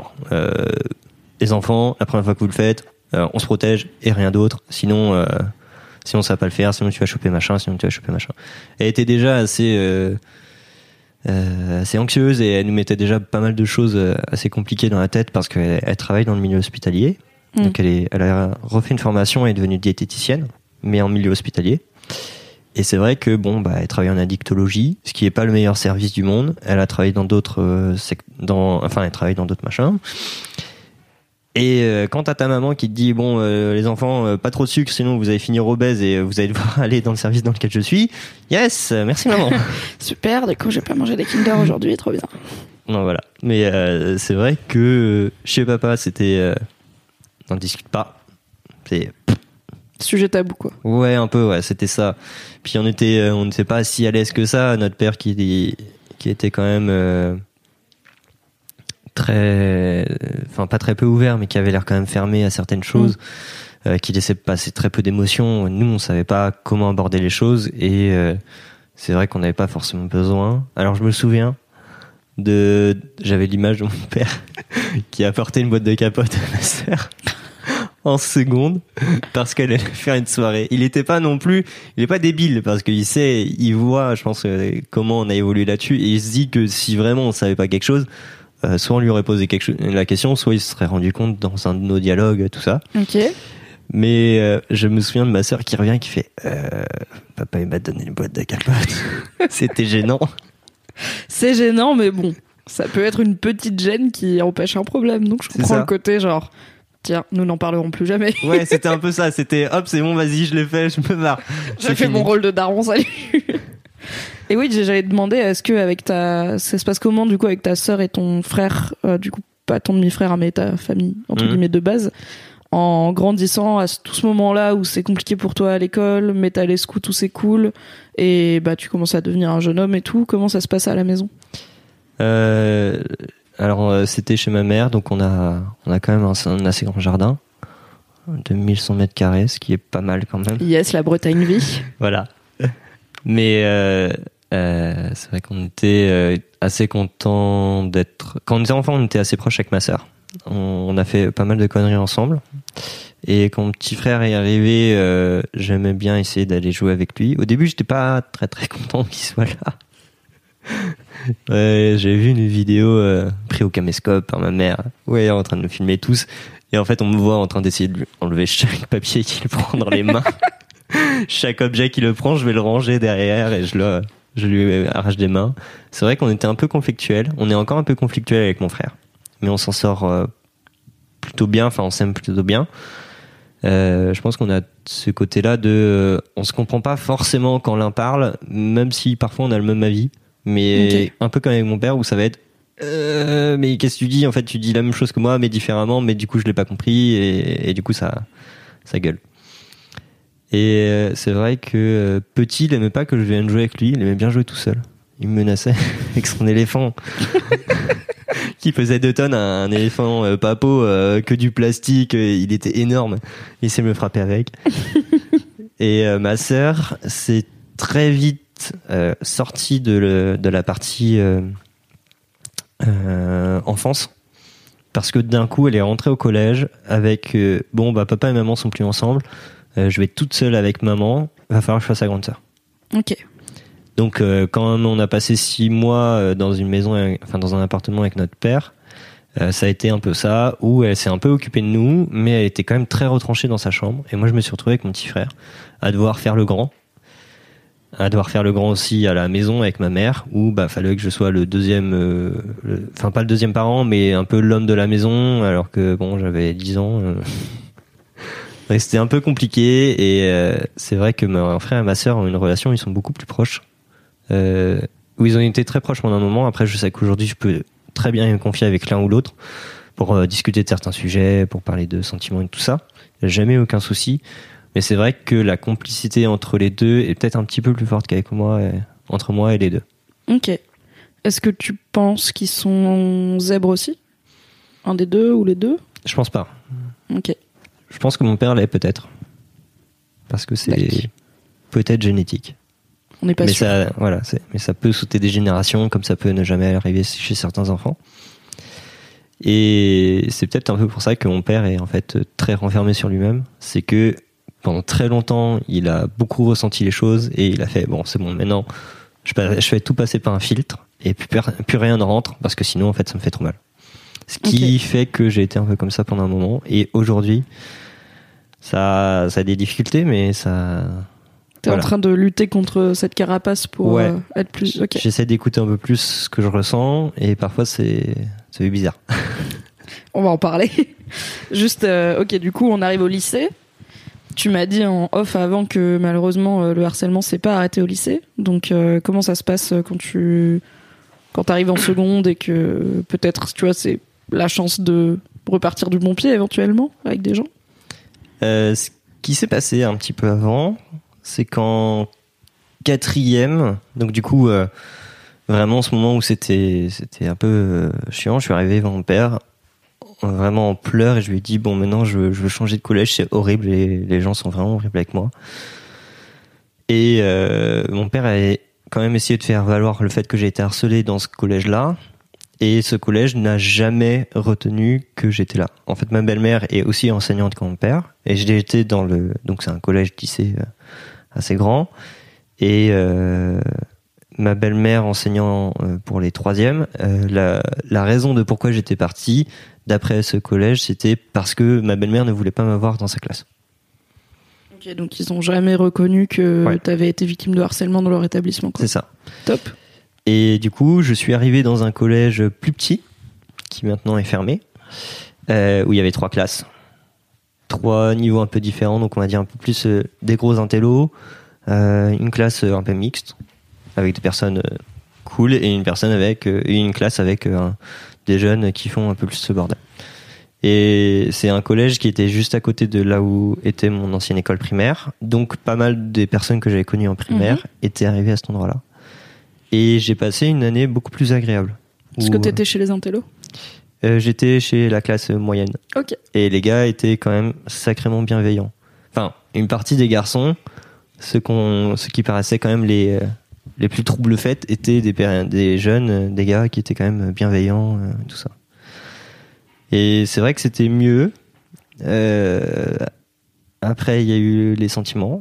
les enfants, la première fois que vous le faites, on se protège et rien d'autre, sinon ça va pas le faire, sinon tu vas choper machin. Elle était déjà assez assez anxieuse et elle nous mettait déjà pas mal de choses assez compliquées dans la tête parce qu'elle travaille dans le milieu hospitalier. Donc elle a refait une formation et est devenue diététicienne, mais en milieu hospitalier. Et c'est vrai que elle travaille en addictologie, ce qui est pas le meilleur service du monde. Elle a travaillé dans d'autres elle travaille dans d'autres machins. Et quand t'as ta maman qui te dit les enfants, pas trop de sucre, sinon vous allez finir obèse et vous allez devoir aller dans le service dans lequel je suis. Yes, merci maman. Super, du coup j'ai pas mangé des Kinder aujourd'hui, trop bien. Non voilà, mais c'est vrai que chez papa c'était, on discute pas. C'est sujet tabou quoi. Ouais, un peu, ouais, c'était ça. Puis on n'était pas si à l'aise que ça. Notre père qui était quand même pas très peu ouvert, mais qui avait l'air quand même fermé à certaines choses, qui laissait passer très peu d'émotions. Nous, on savait pas comment aborder les choses et c'est vrai qu'on n'avait pas forcément besoin. Alors je me souviens j'avais l'image de mon père qui apportait une boîte de capote à ma sœur en seconde parce qu'elle allait faire une soirée. Il est pas débile parce il voit, je pense, comment on a évolué là-dessus et il se dit que si vraiment on savait pas quelque chose, soit on lui aurait posé la question, soit il se serait rendu compte dans un de nos dialogues, tout ça. Ok. Mais je me souviens de ma sœur qui revient, qui fait papa il m'a donné une boîte de capote. C'était gênant. C'est gênant, mais bon, ça peut être une petite gêne qui empêche un problème. Donc je comprends le côté genre, tiens, nous n'en parlerons plus jamais. Ouais, c'était un peu ça. C'était hop, c'est bon, vas-y, je l'ai fait, je me marre. J'ai fait mon rôle de daron, salut. Et oui, j'allais te demander, est-ce que ça se passe comment du coup avec ta sœur et ton frère, du coup pas ton demi-frère mais ta famille entre guillemets de base, en grandissant à tout ce moment-là où c'est compliqué pour toi à l'école, mais t'as les scouts où c'est cool et tu commences à devenir un jeune homme et tout. Comment ça se passe à la maison? Alors c'était chez ma mère, donc on a quand même un assez grand jardin de 1100 mètres carrés, ce qui est pas mal quand même. Yes, la Bretagne vie. Voilà. Mais c'est vrai qu'on était assez content d'être. Quand on était enfant, on était assez proche avec ma sœur. On a fait pas mal de conneries ensemble. Et quand mon petit frère est arrivé, j'aimais bien essayer d'aller jouer avec lui. Au début, j'étais pas très très content qu'il soit là. Ouais, j'ai vu une vidéo prise au caméscope par ma mère. Ouais, en train de nous filmer tous. Et en fait, on me voit en train d'essayer de lui enlever chaque papier qu'il prend dans les mains. Chaque objet qu'il le prend, je vais le ranger derrière et je lui arrache des mains. C'est vrai qu'on était un peu conflictuels. On est encore un peu conflictuels avec mon frère. Mais on s'en sort plutôt bien. Enfin, on s'aime plutôt bien. Je pense qu'on a ce côté-là on se comprend pas forcément quand l'un parle, même si parfois on a le même avis. Mais un peu comme avec mon père où ça va être mais qu'est-ce que tu dis? En fait, tu dis la même chose que moi, mais différemment, mais du coup, je l'ai pas compris et du coup, ça gueule. Et c'est vrai que petit, il aimait pas que je vienne jouer avec lui, il aimait bien jouer tout seul. Il me menaçait avec son éléphant qui pesait 2 tonnes, un éléphant papo que du plastique, il était énorme. Il s'est me frapper avec. Et ma sœur s'est très vite sortie de la partie enfance. Parce que d'un coup, elle est rentrée au collège avec papa et maman sont plus ensemble. Je vais être toute seule avec maman. Va falloir que je fasse sa grande sœur. Ok. Donc quand on a passé 6 mois dans une maison, dans un appartement avec notre père, ça a été un peu ça où elle s'est un peu occupée de nous, mais elle était quand même très retranchée dans sa chambre. Et moi, je me suis retrouvé avec mon petit frère à devoir faire le grand. À devoir faire le grand aussi à la maison avec ma mère, où fallait que je sois le deuxième, pas le deuxième parent, mais un peu l'homme de la maison, alors que j'avais 10 ans. Donc, c'était un peu compliqué et c'est vrai que mon frère et ma sœur ont une relation, ils sont beaucoup plus proches. Où ils ont été très proches pendant un moment. Après, je sais qu'aujourd'hui, je peux très bien me confier avec l'un ou l'autre pour discuter de certains sujets, pour parler de sentiments et tout ça. Il n'y a jamais aucun souci. Mais c'est vrai que la complicité entre les deux est peut-être un petit peu plus forte qu'avec moi, entre moi et les deux. Ok. Est-ce que tu penses qu'ils sont zèbres aussi? Un des deux ou les deux? Je pense pas. Ok. Je pense que mon père l'est peut-être. Parce que c'est peut-être génétique. On n'est pas sûr. Mais ça peut sauter des générations, comme ça peut ne jamais arriver chez certains enfants. Et c'est peut-être un peu pour ça que mon père est en fait très renfermé sur lui-même. C'est que pendant très longtemps, il a beaucoup ressenti les choses et il a fait c'est bon, maintenant je fais tout passer par un filtre et plus rien ne rentre parce que sinon en fait ça me fait trop mal. Ce qui fait que j'ai été un peu comme ça pendant un moment, et aujourd'hui ça a des difficultés, mais ça... T'es en train de lutter contre cette carapace pour être plus... Okay. J'essaie d'écouter un peu plus ce que je ressens, et parfois c'est bizarre. On va en parler. Juste, ok, du coup, on arrive au lycée. Tu m'as dit en off avant que malheureusement le harcèlement s'est pas arrêté au lycée. Donc, comment ça se passe quand t'arrives en seconde et que peut-être, tu vois, c'est la chance de repartir du bon pied éventuellement avec des gens? Ce qui s'est passé un petit peu avant, c'est qu'en 4e, donc du coup, vraiment ce moment où c'était un peu chiant, je suis arrivé devant mon père, vraiment en pleurs, et je lui ai dit bon, maintenant je veux changer de collège, c'est horrible et les gens sont vraiment horribles avec moi. Et mon père a quand même essayé de faire valoir le fait que j'ai été harcelé dans ce collège-là, et ce collège n'a jamais retenu que j'étais là. En fait, ma belle-mère est aussi enseignante comme mon père, et j'ai été donc c'est un collège-lycée assez grand, et ma belle-mère enseignant pour les 3e, la raison de pourquoi j'étais parti d'après ce collège, c'était parce que ma belle-mère ne voulait pas m'avoir dans sa classe. Ok, donc ils ont jamais reconnu que t'avais été victime de harcèlement dans leur établissement, quoi. C'est ça. Top. Et du coup, je suis arrivé dans un collège plus petit, qui maintenant est fermé, où il y avait 3 classes. 3 niveaux un peu différents, donc on va dire un peu plus des gros intellos, une classe un peu mixte, avec des personnes cool, et une classe avec des jeunes qui font un peu plus ce bordel. Et c'est un collège qui était juste à côté de là où était mon ancienne école primaire, donc pas mal des personnes que j'avais connues en primaire étaient arrivées à cet endroit-là. Et j'ai passé une année beaucoup plus agréable. Est-ce que t'étais chez les intellos? J'étais chez la classe moyenne. Ok. Et les gars étaient quand même sacrément bienveillants. Enfin, une partie des garçons, ceux qui paraissaient quand même les plus trouble-fêtes, étaient des jeunes, des gars qui étaient quand même bienveillants, tout ça. Et c'est vrai que c'était mieux. Après, il y a eu les sentiments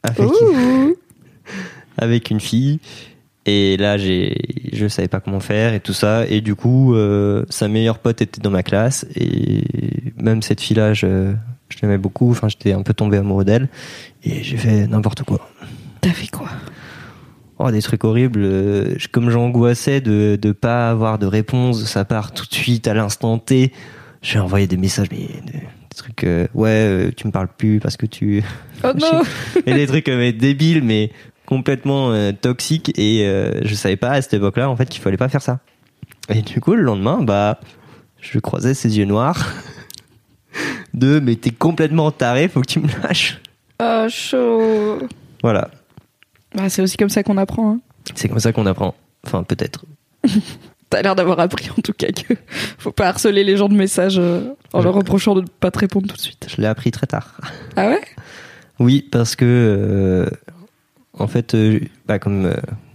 avec une fille. Et là, je savais pas comment faire et tout ça. Et du coup, sa meilleure pote était dans ma classe. Et même cette fille-là, je l'aimais beaucoup. Enfin, j'étais un peu tombé amoureux d'elle. Et j'ai fait n'importe quoi. T'as fait quoi? Oh, des trucs horribles. Comme j'angoissais de pas avoir de réponse de sa part tout de suite, à l'instant T, j'ai envoyé des messages, mais des trucs, tu me parles plus parce que tu... Oh non. Et des trucs mais débiles, mais complètement toxiques, et je savais pas à cette époque-là en fait qu'il fallait pas faire ça. Et du coup le lendemain, je croisais ses yeux noirs mais t'es complètement taré, faut que tu me lâches. Ah, chaud. Voilà. C'est aussi comme ça qu'on apprend, hein. C'est comme ça qu'on apprend. Enfin, peut-être. T'as l'air d'avoir appris en tout cas que faut pas harceler les gens de messages en leur reprochant de pas te répondre tout de suite. Je l'ai appris très tard. Ah ouais? Oui, parce que en fait, comme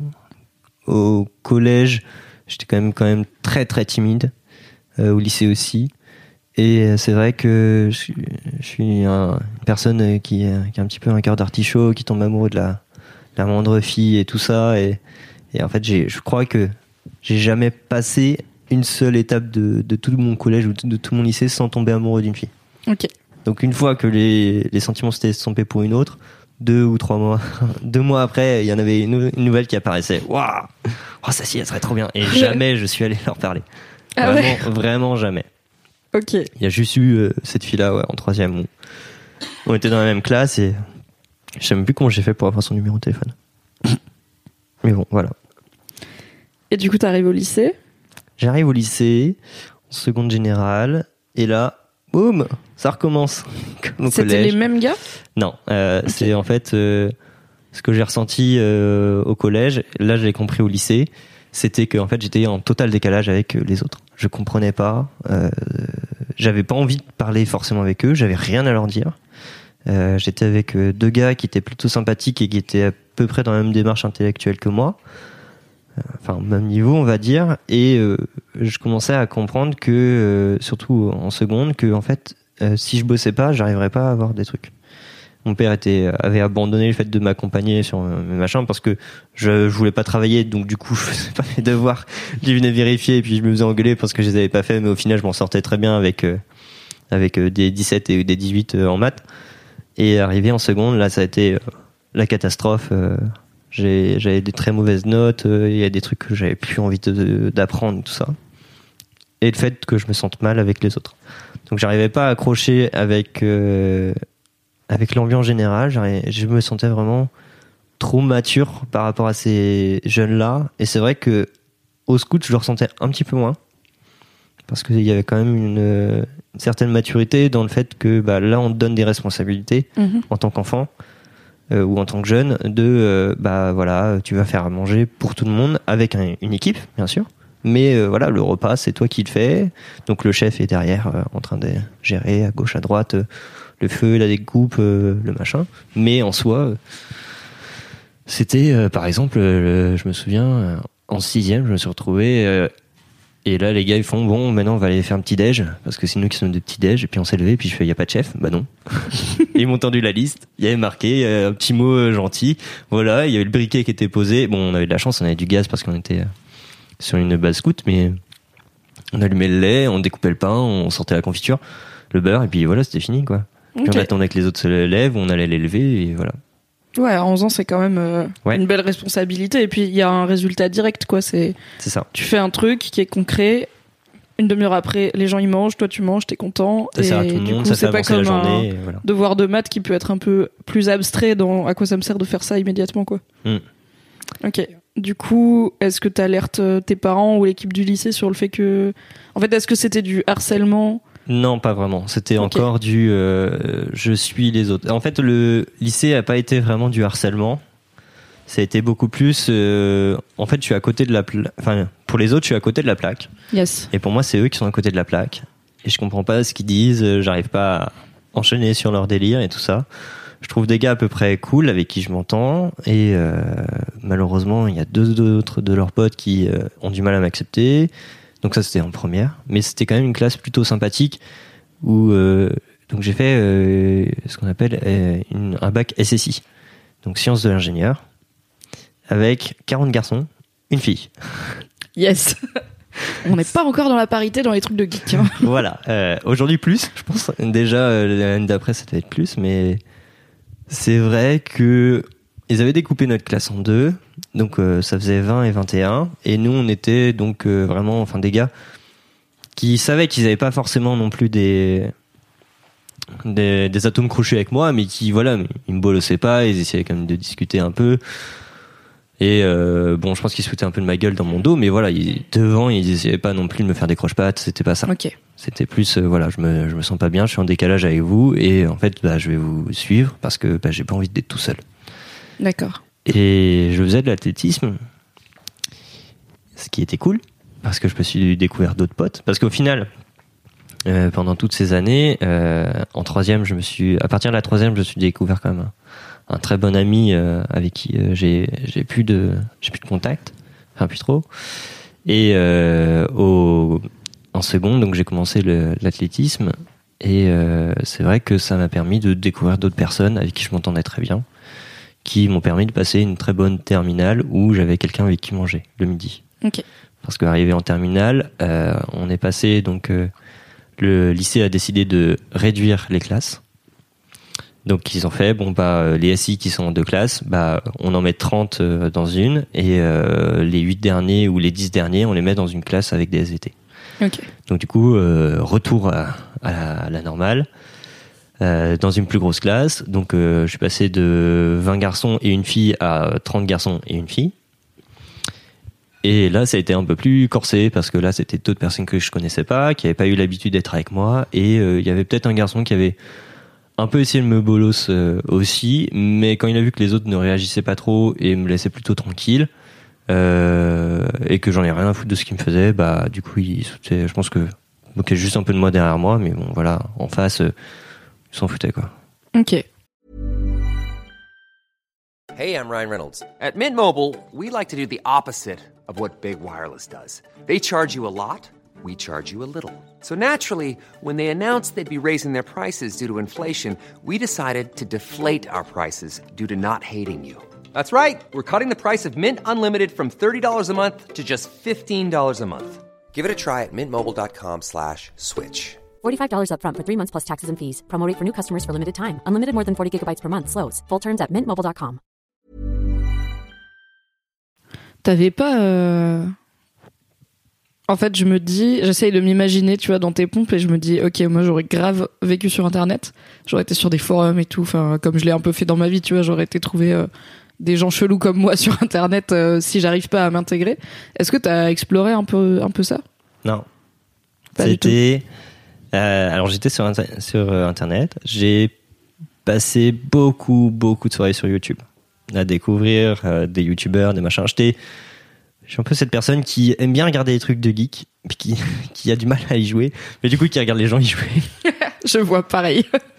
au collège, j'étais quand même très très timide, au lycée aussi, et c'est vrai que je suis une personne qui a un petit peu un cœur d'artichaut, qui tombe amoureux de la moindre fille et tout ça, et en fait je crois que j'ai jamais passé une seule étape de tout mon collège ou de tout mon lycée sans tomber amoureux d'une fille. Ok. Donc une fois que les sentiments s'étaient estompés pour une autre, 2 ou 3 mois, 2 mois après, il y en avait une nouvelle qui apparaissait. Waouh, ça si, elle serait trop bien. Et jamais je suis allé leur parler. Ah vraiment, vraiment jamais. Ok. Il y a juste eu cette fille-là, en 3e, où on était dans la même classe, et je sais même plus comment j'ai fait pour avoir son numéro de téléphone. Mais bon, voilà. Et du coup, t'arrives au lycée? J'arrive au lycée, en seconde générale, et là, boum, ça recommence. Comme au C'était collège. les mêmes gars? Non, c'est en fait ce que j'ai ressenti au collège. Là, je l'ai compris au lycée. C'était que en fait, j'étais en total décalage avec les autres. Je comprenais pas. J'avais pas envie de parler forcément avec eux. J'avais rien à leur dire. J'étais avec 2 gars qui étaient plutôt sympathiques et qui étaient à peu près dans la même démarche intellectuelle que moi. Enfin, au même niveau, on va dire. Et je commençais à comprendre que, surtout en seconde, que en fait, si je bossais pas, j'arriverais pas à avoir des trucs. Mon père avait abandonné le fait de m'accompagner sur mes machins parce que je voulais pas travailler, donc du coup je faisais pas mes devoirs. Je venais vérifier et puis je me faisais engueuler parce que je les avais pas fait, mais au final je m'en sortais très bien avec des 17 et des 18 en maths. Et arrivé en seconde, là ça a été la catastrophe. J'avais des très mauvaises notes, il y a des trucs que j'avais plus envie d'apprendre, tout ça. Et le fait que je me sente mal avec les autres. Donc j'arrivais pas à accrocher avec l'ambiance générale. Je me sentais vraiment trop mature par rapport à ces jeunes-là. Et c'est vrai que au scout, je le ressentais un petit peu moins. Parce qu'il y avait quand même une certaine maturité dans le fait que là, on te donne des responsabilités en tant qu'enfant ou en tant que jeune. Voilà, tu vas faire à manger pour tout le monde avec une équipe, bien sûr. Mais voilà, le repas, c'est toi qui le fais. Donc le chef est derrière en train de gérer à gauche, à droite le feu, la découpe, le machin. Mais en soi, c'était par exemple, je me souviens, en 6e, je me suis retrouvé et là les gars ils font bon, maintenant on va aller faire un petit déj parce que c'est nous qui sommes de petits déj. Et puis on s'est levé, puis je fais y a pas de chef, bah non. Et ils m'ont tendu la liste, il y avait marqué un petit mot gentil, voilà, il y avait le briquet qui était posé. Bon, on avait de la chance, on avait du gaz parce qu'on était sur une base scout, mais on allumait le lait, on découpait le pain, on sortait la confiture, le beurre, et puis voilà, c'était fini quoi. Puis on attendait que les autres se lèvent, on allait les lever, et voilà. Ouais, à 11 ans, c'est quand même une belle responsabilité. Et puis, il y a un résultat direct, quoi. C'est ça. Tu fais un truc qui est concret. Une demi-heure après, les gens, ils mangent. Toi, tu manges, t'es content. Ça sert à tout le monde, ça fait avancer la journée. C'est pas comme un devoir de maths qui peut être un peu plus abstrait dans à quoi ça me sert de faire ça immédiatement, quoi. Ok. Du coup, est-ce que t'alertes tes parents ou l'équipe du lycée sur le fait que... En fait, est-ce que c'était du harcèlement ? Non, pas vraiment. C'était encore du je suis les autres. En fait, le lycée a pas été vraiment du harcèlement. Ça a été beaucoup plus en fait, je suis à côté de la enfin pour les autres, je suis à côté de la plaque. Yes. Et pour moi, c'est eux qui sont à côté de la plaque et je comprends pas ce qu'ils disent, j'arrive pas à enchaîner sur leur délire et tout ça. Je trouve des gars à peu près cool avec qui je m'entends et malheureusement, il y a deux autres de leurs potes qui ont du mal à m'accepter. Donc ça c'était en première, mais c'était quand même une classe plutôt sympathique où donc j'ai fait ce qu'on appelle un bac SSI, donc sciences de l'ingénieur, avec 40 garçons, une fille. Yes. On n'est pas encore dans la parité dans les trucs de geek. Hein. Voilà. Aujourd'hui plus, je pense. Déjà l'année d'après ça devait être plus, mais c'est vrai que ils avaient découpé notre classe en deux. Donc ça faisait 20 et 21 et nous on était donc vraiment des gars qui savaient qu'ils avaient pas forcément non plus des atomes crochus avec moi, mais qui voilà, ils me bolossaient pas, ils essayaient quand même de discuter un peu et bon, je pense qu'ils se foutaient un peu de ma gueule dans mon dos, mais voilà, devant ils essayaient pas non plus de me faire des croche-pattes, c'était pas ça. Okay. C'était plus voilà, je me sens pas bien, je suis en décalage avec vous et en fait je vais vous suivre parce que j'ai pas envie d'être tout seul. D'accord. Et je faisais de l'athlétisme, ce qui était cool, parce que je me suis découvert d'autres potes. Parce qu'au final, pendant toutes ces années, en troisième, à partir de la troisième, je me suis découvert quand même un très bon ami avec qui j'ai plus de contact, enfin plus trop. Et en seconde, donc j'ai commencé l'athlétisme, et c'est vrai que ça m'a permis de découvrir d'autres personnes avec qui je m'entendais très bien, qui m'ont permis de passer une très bonne terminale où j'avais quelqu'un avec qui manger le midi. Okay. Parce qu'arrivé en terminale, on est passé, donc le lycée a décidé de réduire les classes. Donc ils ont fait, les SI qui sont en 2 classes, on en met 30 dans une et les 8 derniers ou les 10 derniers, on les met dans une classe avec des SVT. Okay. Donc du coup, retour à la normale. Dans une plus grosse classe, donc je suis passé de 20 garçons et une fille à 30 garçons et une fille. Et là, ça a été un peu plus corsé parce que là, c'était d'autres personnes que je connaissais pas, qui n'avaient pas eu l'habitude d'être avec moi, et il y avait peut-être un garçon qui avait un peu essayé de me bolos aussi, mais quand il a vu que les autres ne réagissaient pas trop et me laissaient plutôt tranquille, et que j'en ai rien à foutre de ce qu'il me faisait, du coup, je pense que moquait juste un peu de moi derrière moi, mais bon, voilà, en face. S'en foutait quoi. Ok. Hey, I'm Ryan Reynolds. At Mint Mobile, we like to do the opposite of what Big Wireless does. They charge you a lot, we charge you a little. So naturally, when they announced they'd be raising their prices due to inflation, we decided to deflate our prices due to not hating you. That's right. We're cutting the price of Mint Unlimited from $30 a month to just $15 a month. Give it a try at mintmobile.com/switch. $45 up front for 3 months plus taxes and fees. Promo rate for new customers for limited time. Unlimited more than 40 gigabytes per month. Slows full terms at mintmobile.com. T'avais pas... En fait, je me dis... J'essaye de m'imaginer, tu vois, dans tes pompes, et je me dis, ok, moi, j'aurais grave vécu sur Internet. J'aurais été sur des forums et tout. Enfin, comme je l'ai un peu fait dans ma vie, tu vois, j'aurais été trouver des gens chelous comme moi sur Internet si j'arrive pas à m'intégrer. Est-ce que t'as exploré un peu ça? Non. Pas du tout. Alors, j'étais sur Internet. J'ai passé beaucoup de soirées sur YouTube à découvrir des youtubeurs, des machins. Je suis un peu cette personne qui aime bien regarder les trucs de geek, puis qui a du mal à y jouer, mais du coup qui regarde les gens y jouer. Je vois pareil.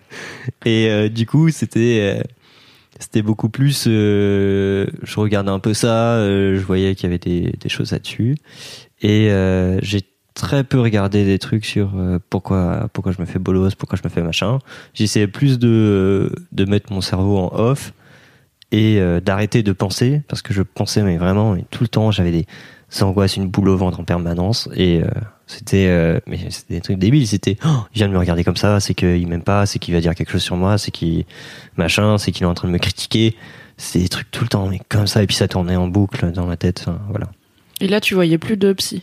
Et du coup c'était beaucoup plus je regardais un peu ça, je voyais qu'il y avait des choses là-dessus, et j'ai très peu regardé des trucs sur pourquoi je me fais bolos, pourquoi je me fais machin. J'essayais plus de mettre mon cerveau en off et d'arrêter de penser, parce que je pensais mais vraiment tout le temps, j'avais des angoisses, une boule au ventre en permanence, et c'était des trucs débiles. C'était il vient de me regarder comme ça, c'est qu'il m'aime pas, c'est qu'il va dire quelque chose sur moi, c'est qu'il machin, c'est qu'il est en train de me critiquer. C'est des trucs tout le temps mais comme ça, et puis ça tournait en boucle dans ma tête, enfin, voilà. Et là tu voyais plus de psy?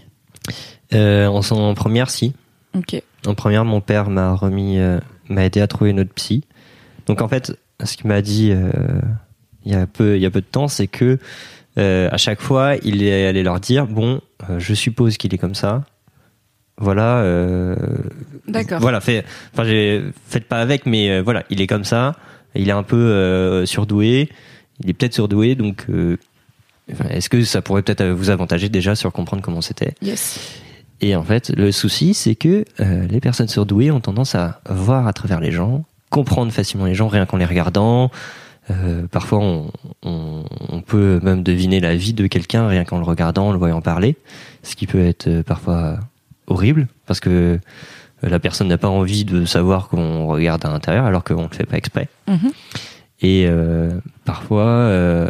En première, si. Ok. En première, mon père m'a aidé à trouver une autre psy. Donc en fait, ce qu'il m'a dit il y a peu de temps, c'est que à chaque fois, il est allé leur dire, bon, je suppose qu'il est comme ça. Voilà. D'accord. Voilà, faites pas avec, mais voilà, il est comme ça. Il est un peu surdoué. Il est peut-être surdoué, donc. Est-ce que ça pourrait peut-être vous avantager déjà sur comprendre comment c'était? Yes. Et en fait, le souci, c'est que les personnes surdouées ont tendance à voir à travers les gens, comprendre facilement les gens rien qu'en les regardant. Parfois, on peut même deviner la vie de quelqu'un rien qu'en le regardant, en le voyant parler, ce qui peut être parfois horrible, parce que la personne n'a pas envie de savoir qu'on regarde à l'intérieur, alors qu'on ne le fait pas exprès. Mm-hmm. Et parfois...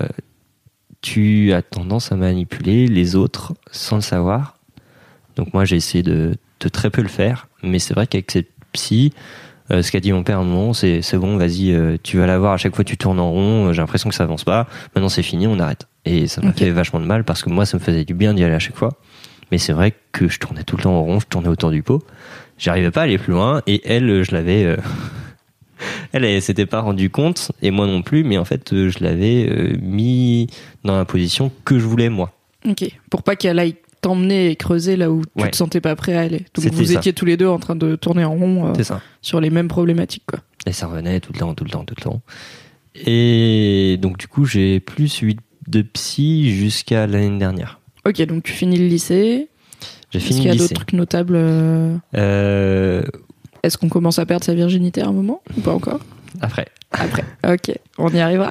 tu as tendance à manipuler les autres sans le savoir. Donc moi, j'ai essayé de très peu le faire, mais c'est vrai qu'avec cette psy, ce qu'a dit mon père à un moment, c'est bon, vas-y, tu vas la voir, à chaque fois tu tournes en rond, j'ai l'impression que ça avance pas, maintenant c'est fini, on arrête. Et ça m'a fait vachement de mal, parce que moi, ça me faisait du bien d'y aller à chaque fois, mais c'est vrai que je tournais tout le temps en rond, je tournais autour du pot, j'arrivais pas à aller plus loin, et elle, je l'avais... Elle s'était pas rendu compte, et moi non plus, mais en fait, je l'avais mis dans la position que je voulais, moi. Ok, pour pas qu'elle aille t'emmener et creuser là où tu te sentais pas prêt à aller. Donc vous étiez tous les deux en train de tourner en rond sur les mêmes problématiques, quoi. Et ça revenait tout le temps. Et donc du coup, j'ai plus eu de psy jusqu'à l'année dernière. Ok, donc tu finis le lycée. J'ai fini Est-ce qu'il le y a lycée. d'autres trucs notables Est-ce qu'on commence à perdre sa virginité à un moment ou pas encore? Après. Ok, on y arrivera.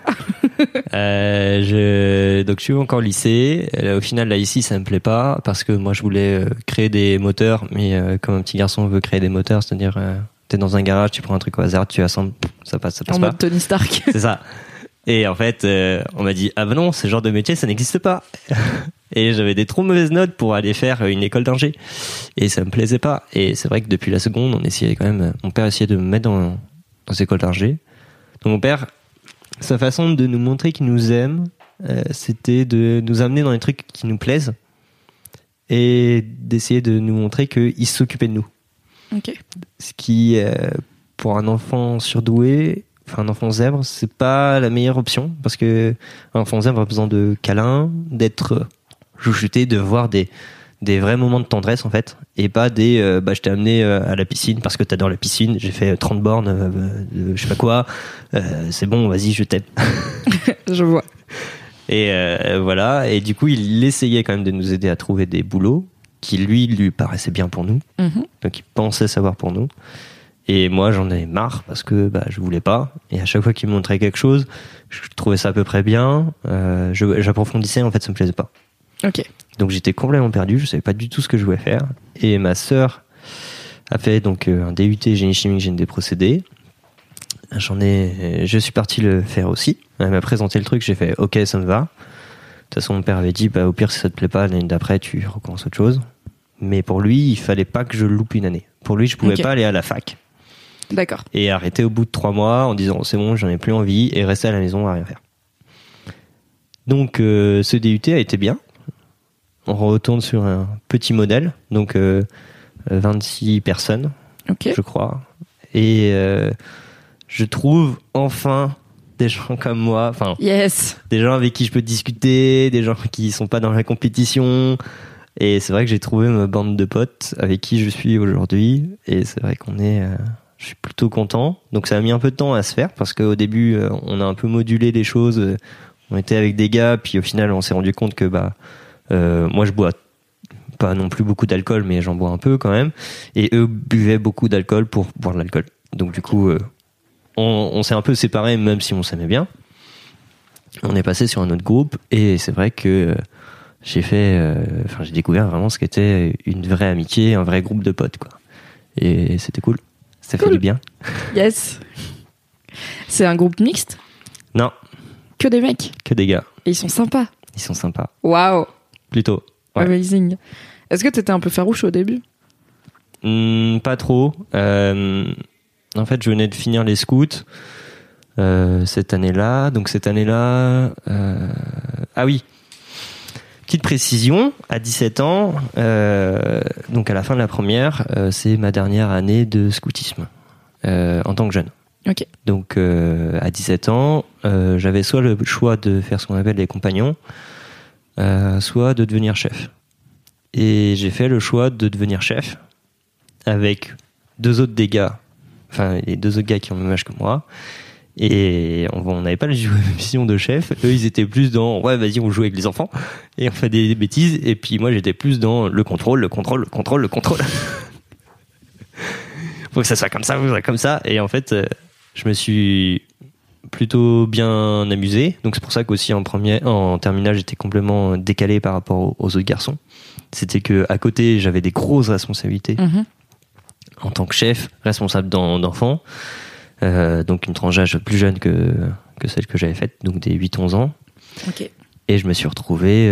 Donc je suis encore au lycée. Au final, là ici, ça me plaît pas, parce que moi je voulais créer des moteurs, mais comme un petit garçon veut créer des moteurs, c'est-à-dire t'es dans un garage, tu prends un truc au hasard, tu assembles, ça passe pas. En mode Tony Stark. C'est ça. Et en fait, on m'a dit, ah ben non, ce genre de métier, ça n'existe pas. Et j'avais des trop mauvaises notes pour aller faire une école d'ingé. Et ça me plaisait pas. Et c'est vrai que depuis la seconde, on essayait quand même, mon père essayait de me mettre dans ces écoles d'ingé. Donc mon père, sa façon de nous montrer qu'il nous aime, c'était de nous amener dans les trucs qui nous plaisent et d'essayer de nous montrer qu'il s'occupait de nous. Ok. Ce qui, pour un enfant surdoué, enfin un enfant zèbre, c'est pas la meilleure option, parce que un enfant zèbre a besoin de câlins, d'être chouchouté, de voir des vrais moments de tendresse en fait, et pas des je t'ai amené à la piscine parce que t'adores la piscine, j'ai fait 30 bornes je sais pas quoi, c'est bon, vas-y, je t'aime. Je vois. Et voilà, et du coup il essayait quand même de nous aider à trouver des boulots qui lui paraissaient bien pour nous. Mm-hmm. Donc il pensait savoir pour nous, et moi j'en avais marre parce que je voulais pas, et à chaque fois qu'il me montrait quelque chose, je trouvais ça à peu près bien, j'approfondissais, en fait ça me plaisait pas. Ok. Donc j'étais complètement perdu, je savais pas du tout ce que je voulais faire. Et ma sœur a fait donc un DUT génie chimique, génie des procédés. Je suis parti le faire aussi. Elle m'a présenté le truc, j'ai fait ok, ça me va. De toute façon, mon père avait dit au pire si ça te plaît pas, l'année d'après tu recommences autre chose. Mais pour lui, il fallait pas que je loupe une année. Pour lui, je pouvais pas aller à la fac. D'accord. Et arrêter au bout de 3 mois en disant c'est bon, j'en ai plus envie, et rester à la maison à rien faire. Donc ce DUT a été bien. On retourne sur un petit modèle, donc 26 personnes, je crois. Et je trouve enfin des gens comme moi, enfin des gens avec qui je peux discuter, des gens qui sont pas dans la compétition. Et c'est vrai que j'ai trouvé ma bande de potes avec qui je suis aujourd'hui. Et c'est vrai je suis plutôt content. Donc ça a mis un peu de temps à se faire parce qu'au début, on a un peu modulé les choses. On était avec des gars, puis au final, on s'est rendu compte que moi, je bois pas non plus beaucoup d'alcool, mais j'en bois un peu quand même. Et eux buvaient beaucoup d'alcool pour boire de l'alcool. Donc du coup, on s'est un peu séparés, même si on s'aimait bien. On est passé sur un autre groupe, et c'est vrai que j'ai découvert vraiment ce qu'était une vraie amitié, un vrai groupe de potes, quoi. Et c'était cool. Ça fait du bien. Yes. C'est un groupe mixte ? Non. Que des mecs ? Que des gars. Et ils sont sympas. Ils sont sympas. Waouh. Plutôt. Ouais. Amazing. Est-ce que t'étais un peu farouche au début ? Pas trop. En fait, je venais de finir les scouts cette année-là. Donc cette année-là... Ah oui. Petite précision, à 17 ans, donc à la fin de la première, c'est ma dernière année de scoutisme en tant que jeune. Ok. Donc à 17 ans, j'avais soit le choix de faire ce qu'on appelle les compagnons, soit de devenir chef. Et j'ai fait le choix de devenir chef avec les deux autres gars qui ont le même âge que moi. Et on n'avait pas la vision de chef. Eux, ils étaient plus dans ouais, vas-y, on joue avec les enfants et on fait des bêtises. Et puis moi, j'étais plus dans le contrôle. Faut que ça soit comme ça. Et en fait, je me suis plutôt bien amusé. Donc c'est pour ça qu'aussi en terminale, j'étais complètement décalé par rapport aux autres garçons. C'était que à côté, j'avais des grosses responsabilités en tant que chef, responsable d'enfants. Donc une tranche d'âge plus jeune que celle que j'avais faite, donc des 8-11 ans. Okay. Et je me suis retrouvé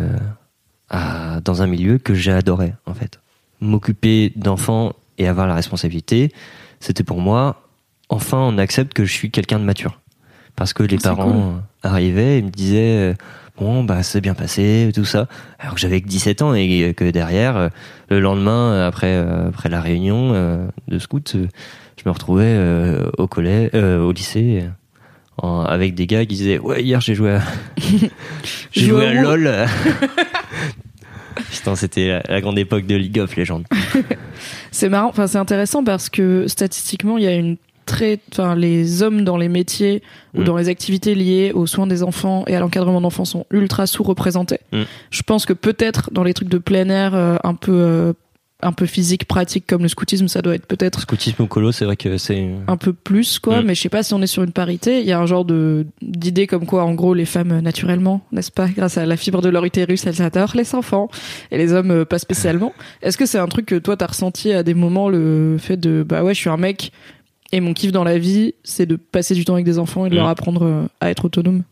dans un milieu que j'ai adoré, en fait. M'occuper d'enfants et avoir la responsabilité, c'était pour moi, enfin on accepte que je suis quelqu'un de mature. Parce que les parents arrivaient et me disaient bon, c'est bien passé, tout ça. Alors que j'avais que 17 ans et que derrière, le lendemain, après la réunion de scout, je me retrouvais au lycée avec des gars qui disaient ouais, hier j'ai joué à LOL. Putain, c'était la grande époque de League of Legends. C'est marrant, enfin c'est intéressant parce que statistiquement il y a les hommes dans les métiers ou dans les activités liées aux soins des enfants et à l'encadrement d'enfants sont ultra sous-représentés. Je pense que peut-être dans les trucs de plein air un peu physique, pratique comme le scoutisme, ça doit être peut-être... Scoutisme ou colo, c'est vrai que c'est... un peu plus, quoi, mais je sais pas si on est sur une parité. Il y a un genre d'idée comme quoi, en gros, les femmes, naturellement, n'est-ce pas, grâce à la fibre de leur utérus, elles adorent les enfants, et les hommes, pas spécialement. Est-ce que c'est un truc que toi, t'as ressenti à des moments, le fait de, je suis un mec, et mon kiff dans la vie, c'est de passer du temps avec des enfants et de leur apprendre à être autonome?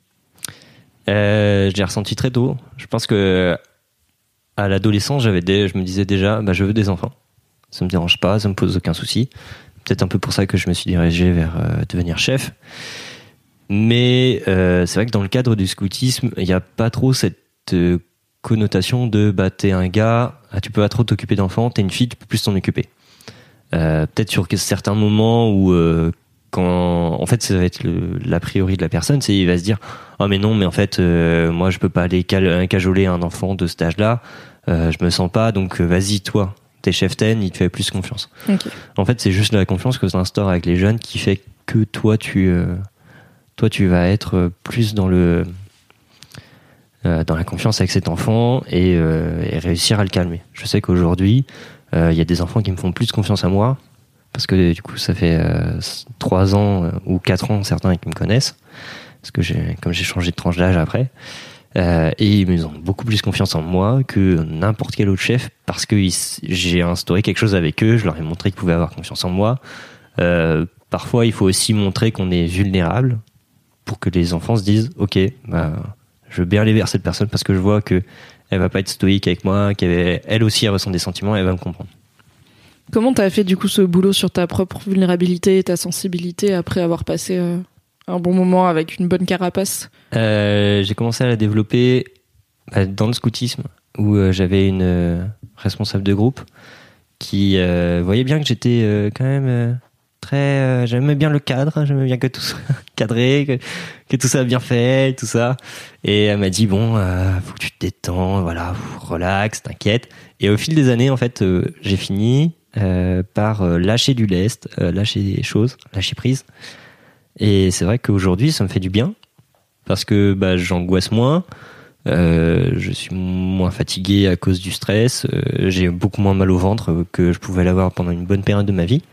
Je l'ai ressenti très tôt. Je pense que à l'adolescence, je me disais déjà, je veux des enfants. Ça me dérange pas, ça me pose aucun souci. Peut-être un peu pour ça que je me suis dirigé vers devenir chef. Mais c'est vrai que dans le cadre du scoutisme, il n'y a pas trop cette connotation de t'es un gars, tu peux pas trop t'occuper d'enfants, t'es une fille, tu peux plus t'en occuper. Peut-être sur certains moments où quand en fait ça va être l'a priori de la personne, c'est il va se dire mais non, mais en fait moi je peux pas aller cajoler un enfant de cet âge-là, je me sens pas, donc vas-y, toi t'es chef ten, il te fait plus confiance. Okay. En fait c'est juste la confiance que tu instaures avec les jeunes qui fait que toi tu vas être plus dans la confiance avec cet enfant et réussir à le calmer. Je sais qu'aujourd'hui il y a des enfants qui me font plus confiance à moi parce que du coup ça fait 3 ans ou 4 ans certains qui me connaissent parce que comme j'ai changé de tranche d'âge après, Et ils ont beaucoup plus confiance en moi que n'importe quel autre chef parce que j'ai instauré quelque chose avec eux, je leur ai montré qu'ils pouvaient avoir confiance en moi. Parfois, il faut aussi montrer qu'on est vulnérable pour que les enfants se disent « Ok, je veux bien aller vers cette personne parce que je vois qu'elle va pas être stoïque avec moi, qu'elle aussi elle ressent des sentiments et elle va me comprendre. » Comment t'as fait du coup ce boulot sur ta propre vulnérabilité et ta sensibilité après avoir passé un bon moment avec une bonne carapace? J'ai commencé à la développer dans le scoutisme où j'avais une responsable de groupe qui voyait bien que j'étais quand même très... j'aimais bien le cadre, j'aimais bien que tout soit cadré, que tout soit bien fait, tout ça. Et elle m'a dit, bon, faut que tu te détends, voilà, relax, t'inquiète. Et au fil des années, en fait, j'ai fini par lâcher du lest, lâcher des choses, lâcher prise. Et c'est vrai qu'aujourd'hui, ça me fait du bien parce que j'angoisse moins, je suis moins fatigué à cause du stress, j'ai beaucoup moins mal au ventre que je pouvais l'avoir pendant une bonne période de ma vie.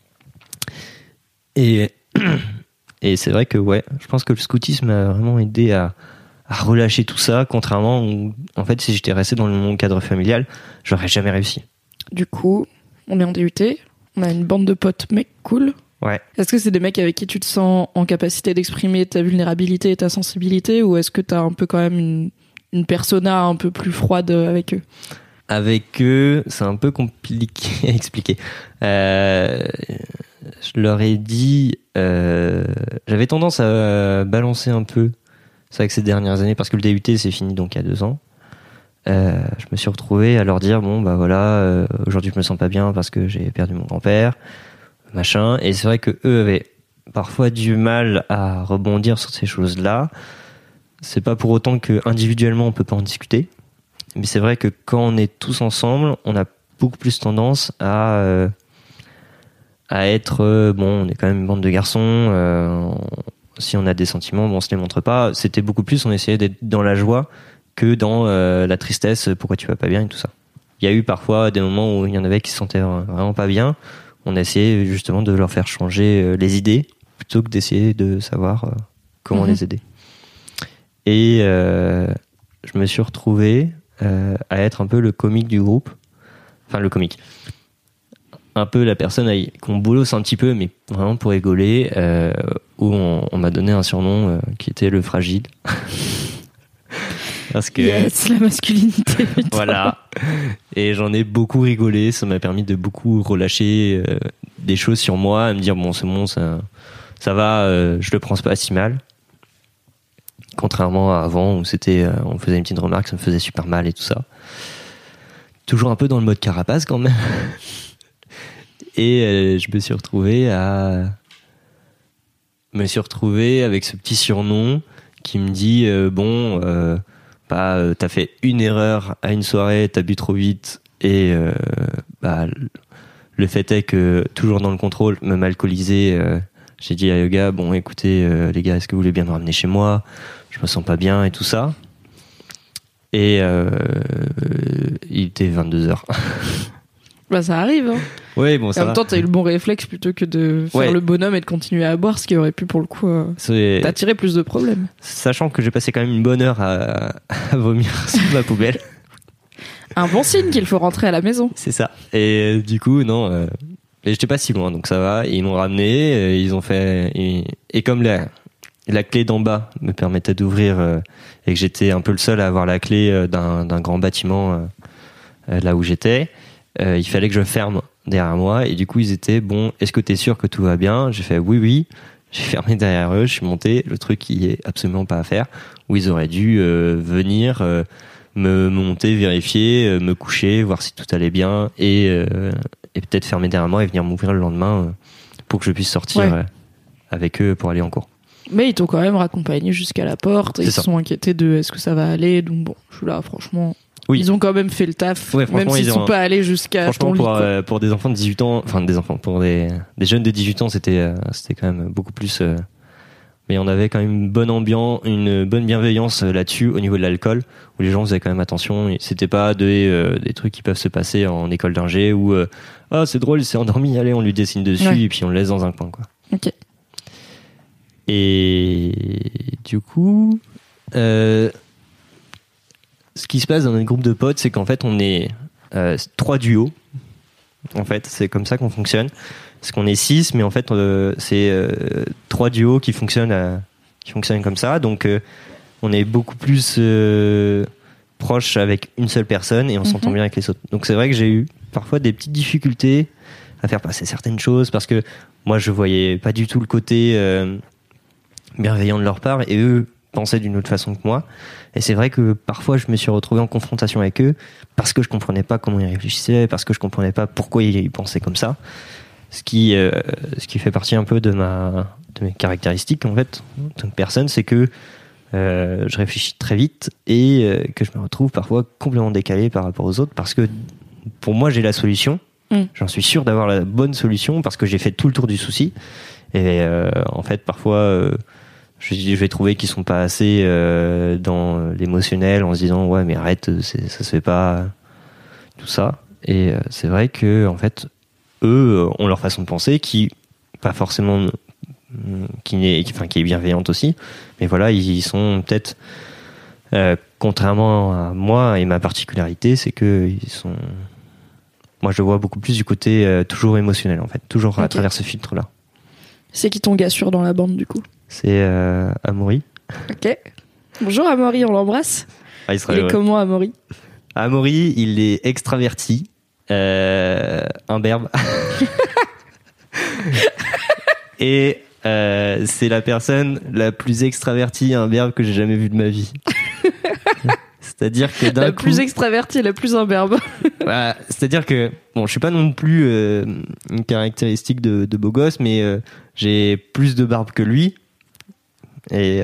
Et c'est vrai que je pense que le scoutisme m'a vraiment aidé à relâcher tout ça, contrairement où, en fait, si j'étais resté dans mon cadre familial, j'aurais jamais réussi. Du coup, on est en DUT, on a une bande de potes mecs cool. Ouais. Est-ce que c'est des mecs avec qui tu te sens en capacité d'exprimer ta vulnérabilité et ta sensibilité, ou est-ce que t'as un peu quand même une persona un peu plus froide avec eux? Avec eux, c'est un peu compliqué à expliquer. Je leur ai dit... j'avais tendance à balancer un peu ça avec ces dernières années, parce que le DUT c'est fini donc il y a 2 ans. Je me suis retrouvé à leur dire, bon voilà, aujourd'hui je me sens pas bien parce que j'ai perdu mon grand-père, machin. Et c'est vrai que eux avaient parfois du mal à rebondir sur ces choses-là. C'est pas pour autant que individuellement on peut pas en discuter, mais c'est vrai que quand on est tous ensemble, on a beaucoup plus tendance à être on est quand même une bande de garçons, si on a des sentiments, on se les montre pas. C'était beaucoup plus, on essayait d'être dans la joie que dans la tristesse, pourquoi tu vas pas bien et tout ça. Il y a eu parfois des moments où il y en avait qui se sentaient vraiment pas bien. On a essayé justement de leur faire changer les idées plutôt que d'essayer de savoir comment les aider. Et je me suis retrouvé à être un peu le comique du groupe. Enfin, le comique. Un peu la personne qu'on bolosse un petit peu, mais vraiment pour rigoler, où on m'a donné un surnom qui était le fragile. Parce que yes, la masculinité. Voilà. Et j'en ai beaucoup rigolé, ça m'a permis de beaucoup relâcher des choses sur moi, à me dire bon c'est bon, ça va, je le prends pas si mal. Contrairement à avant où c'était on faisait une petite remarque, ça me faisait super mal et tout ça. Toujours un peu dans le mode carapace quand même. Et je me suis retrouvé avec ce petit surnom qui me dit t'as fait une erreur à une soirée, t'as bu trop vite et le fait est que toujours dans le contrôle, même alcoolisé, j'ai dit à Yoga, bon écoutez les gars, est-ce que vous voulez bien me ramener chez moi, je me sens pas bien et tout ça. Et il était 22h. Ça arrive, hein. Oui, bon, ça en même temps, t'as eu le bon réflexe plutôt que de faire le bonhomme et de continuer à boire, ce qui aurait pu, pour le coup, t'attirer plus de problèmes. Sachant que j'ai passé quand même une bonne heure à vomir sur ma poubelle. Un bon signe qu'il faut rentrer à la maison. C'est ça. Et du coup, non, et j'étais pas si loin, donc ça va. Ils m'ont ramené, ils ont fait... Et comme la clé d'en bas me permettait d'ouvrir, et que j'étais un peu le seul à avoir la clé d'un grand bâtiment là où j'étais, il fallait que je ferme derrière moi, et du coup ils étaient bon, est-ce que t'es sûr que tout va bien? J'ai fait oui, j'ai fermé derrière eux, je suis monté, le truc qui est absolument pas à faire, où ils auraient dû venir me monter, vérifier, me coucher, voir si tout allait bien, et peut-être fermer derrière moi et venir m'ouvrir le lendemain pour que je puisse sortir avec eux pour aller en cours. Mais ils t'ont quand même raccompagné jusqu'à la porte, ils se sont inquiétés de est-ce que ça va aller, donc bon, je suis là franchement... Oui. Ils ont quand même fait le taf, même s'ils sont pas allés jusqu'à ton lit. Franchement, pour des enfants de 18 ans, enfin des enfants, pour des jeunes de 18 ans, c'était quand même beaucoup plus... mais on avait quand même une bonne ambiance, une bonne bienveillance là-dessus, au niveau de l'alcool, où les gens faisaient quand même attention. Et c'était pas des trucs qui peuvent se passer en école d'ingé, où c'est drôle, il s'est endormi, allez, on lui dessine dessus, et puis on le laisse dans un coin, quoi. Ok. Et du coup... ce qui se passe dans notre groupe de potes, c'est qu'en fait, on est 3 duos. En fait, c'est comme ça qu'on fonctionne. Parce qu'on est 6, mais en fait, c'est 3 duos qui fonctionnent comme ça. Donc, on est beaucoup plus proche avec une seule personne et on s'entend bien avec les autres. Donc, c'est vrai que j'ai eu parfois des petites difficultés à faire passer certaines choses parce que moi, je voyais pas du tout le côté bienveillant de leur part et eux pensaient d'une autre façon que moi. Et c'est vrai que parfois, je me suis retrouvé en confrontation avec eux parce que je comprenais pas comment ils réfléchissaient, parce que je comprenais pas pourquoi ils pensaient comme ça. Ce qui fait partie un peu de mes caractéristiques en fait en tant que personne, c'est que je réfléchis très vite et que je me retrouve parfois complètement décalé par rapport aux autres parce que pour moi j'ai la solution, j'en suis sûr d'avoir la bonne solution parce que j'ai fait tout le tour du souci et en fait parfois je vais trouver qu'ils sont pas assez dans l'émotionnel en se disant ouais mais arrête ça se fait pas tout ça et c'est vrai que en fait eux ont leur façon de penser qui pas forcément qui est bienveillante aussi mais voilà ils sont peut-être contrairement à moi et ma particularité c'est que moi je le vois beaucoup plus du côté toujours émotionnel en fait toujours à travers ce filtre là. C'est qui ton gars sûr dans la bande du coup? C'est Amaury. Ok. Bonjour Amaury, on l'embrasse. Il est comment Amaury? Amaury, il est extraverti, imberbe. Et c'est la personne la plus extravertie et imberbe que j'ai jamais vue de ma vie. C'est-à-dire que la plus extravertie et la plus imberbe. Bah, c'est-à-dire que bon, je suis pas non plus une caractéristique de beau gosse, mais j'ai plus de barbe que lui et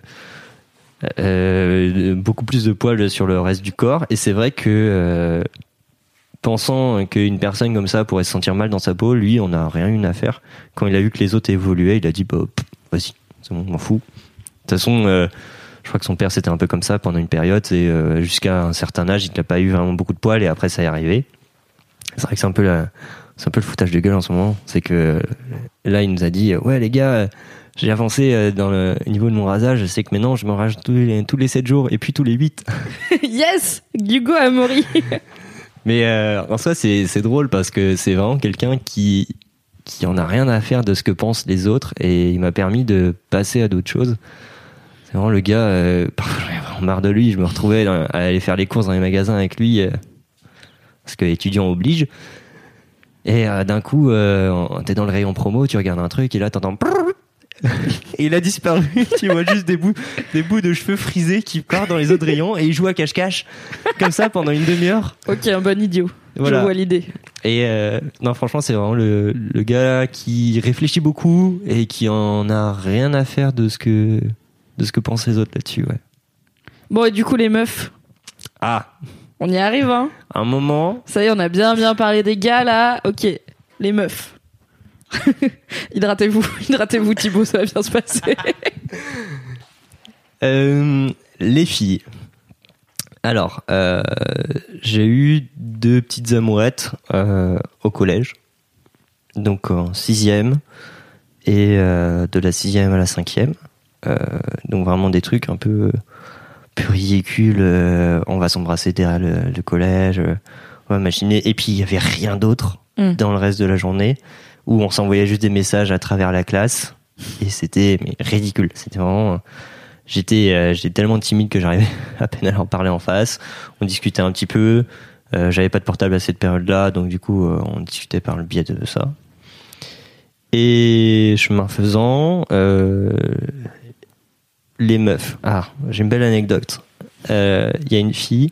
beaucoup plus de poils sur le reste du corps. Et c'est vrai que pensant qu'une personne comme ça pourrait se sentir mal dans sa peau, lui, on n'a rien eu à faire. Quand il a vu que les autres évoluaient, il a dit bah vas-y, c'est bon, m'en fous. De toute façon. Je crois que son père c'était un peu comme ça pendant une période et jusqu'à un certain âge il n'a pas eu vraiment beaucoup de poils et après ça est arrivé. C'est vrai que c'est un peu le foutage de gueule en ce moment. C'est que là il nous a dit ouais les gars j'ai avancé dans le niveau de mon rasage, c'est que maintenant je me rase tous les 7 jours et puis tous les 8. Yes, Hugo Amaury. Mais en soi c'est drôle parce que c'est vraiment quelqu'un qui en a rien à faire de ce que pensent les autres et il m'a permis de passer à d'autres choses. C'est vraiment le gars, parfois j'en ai vraiment marre de lui, je me retrouvais à aller faire les courses dans les magasins avec lui, parce que étudiant oblige. Et d'un coup, t'es dans le rayon promo, tu regardes un truc et là t'entends et il a disparu, tu vois juste des bouts de cheveux frisés qui partent dans les autres rayons et il joue à cache-cache, comme ça pendant une demi-heure. Ok, un bon idiot, voilà. Je vois l'idée. Et non franchement c'est vraiment le gars qui réfléchit beaucoup et qui en a rien à faire de ce que pensent les autres là-dessus, ouais. Bon, et du coup, les meufs. Ah. On y arrive, hein. Un moment. Ça y est, on a bien parlé des gars, là. Ok. Les meufs. Hydratez-vous, Thibaut, ça va bien se passer. Les filles. Alors, j'ai eu 2 petites amourettes au collège. Donc, en 6e. Et de la 6e à la 5e. Donc vraiment des trucs un peu ridicules, on va s'embrasser derrière le collège, on va machiner et puis il y avait rien d'autre dans le reste de la journée où on s'envoyait juste des messages à travers la classe et c'était ridicule. C'était vraiment j'étais tellement timide que j'arrivais à peine à leur parler en face. On discutait un petit peu, j'avais pas de portable à cette période-là donc du coup on discutait par le biais de ça. Et chemin faisant, les meufs. Ah, j'ai une belle anecdote. Y a une fille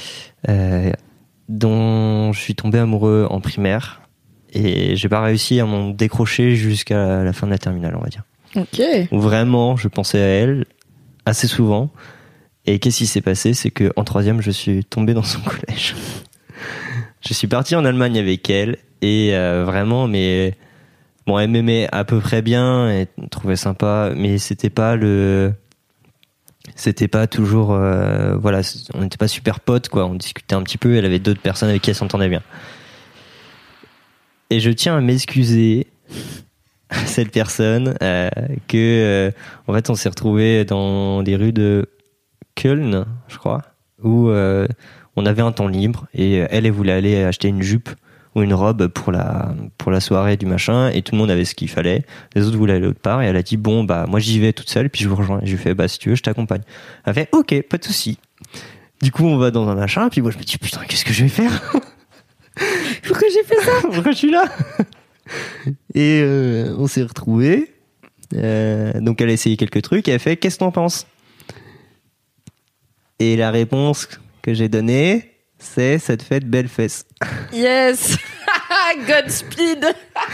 dont je suis tombé amoureux en primaire et j'ai pas réussi à m'en décrocher jusqu'à la fin de la terminale, on va dire. Ok. Où vraiment, je pensais à elle assez souvent. Et qu'est-ce qui s'est passé? C'est que en 3e, je suis tombé dans son collège. Je suis parti en Allemagne avec elle et vraiment, mais bon, elle m'aimait à peu près bien et trouvait sympa, mais c'était pas toujours voilà, on n'était pas super potes quoi, on discutait un petit peu, elle avait d'autres personnes avec qui elle s'entendait bien. Et je tiens à m'excuser à cette personne que en fait on s'est retrouvés dans des rues de Köln, je crois. où on avait un temps libre et elle voulait aller acheter une jupe ou une robe pour la soirée du machin, et tout le monde avait ce qu'il fallait. Les autres voulaient aller l'autre part, et elle a dit bon bah moi j'y vais toute seule, puis je vous rejoins. Et je lui ai fait bah si tu veux je t'accompagne. Elle a fait ok, pas de souci. Du coup on va dans un machin, puis moi je me dis putain qu'est-ce que je vais faire? Pourquoi j'ai fait ça? Pourquoi je suis là? Et on s'est retrouvés. Donc elle a essayé quelques trucs et elle fait qu'est-ce que t'en penses? Et la réponse que j'ai donnée, c'est ça te fait de belles fesses. Yes. Godspeed.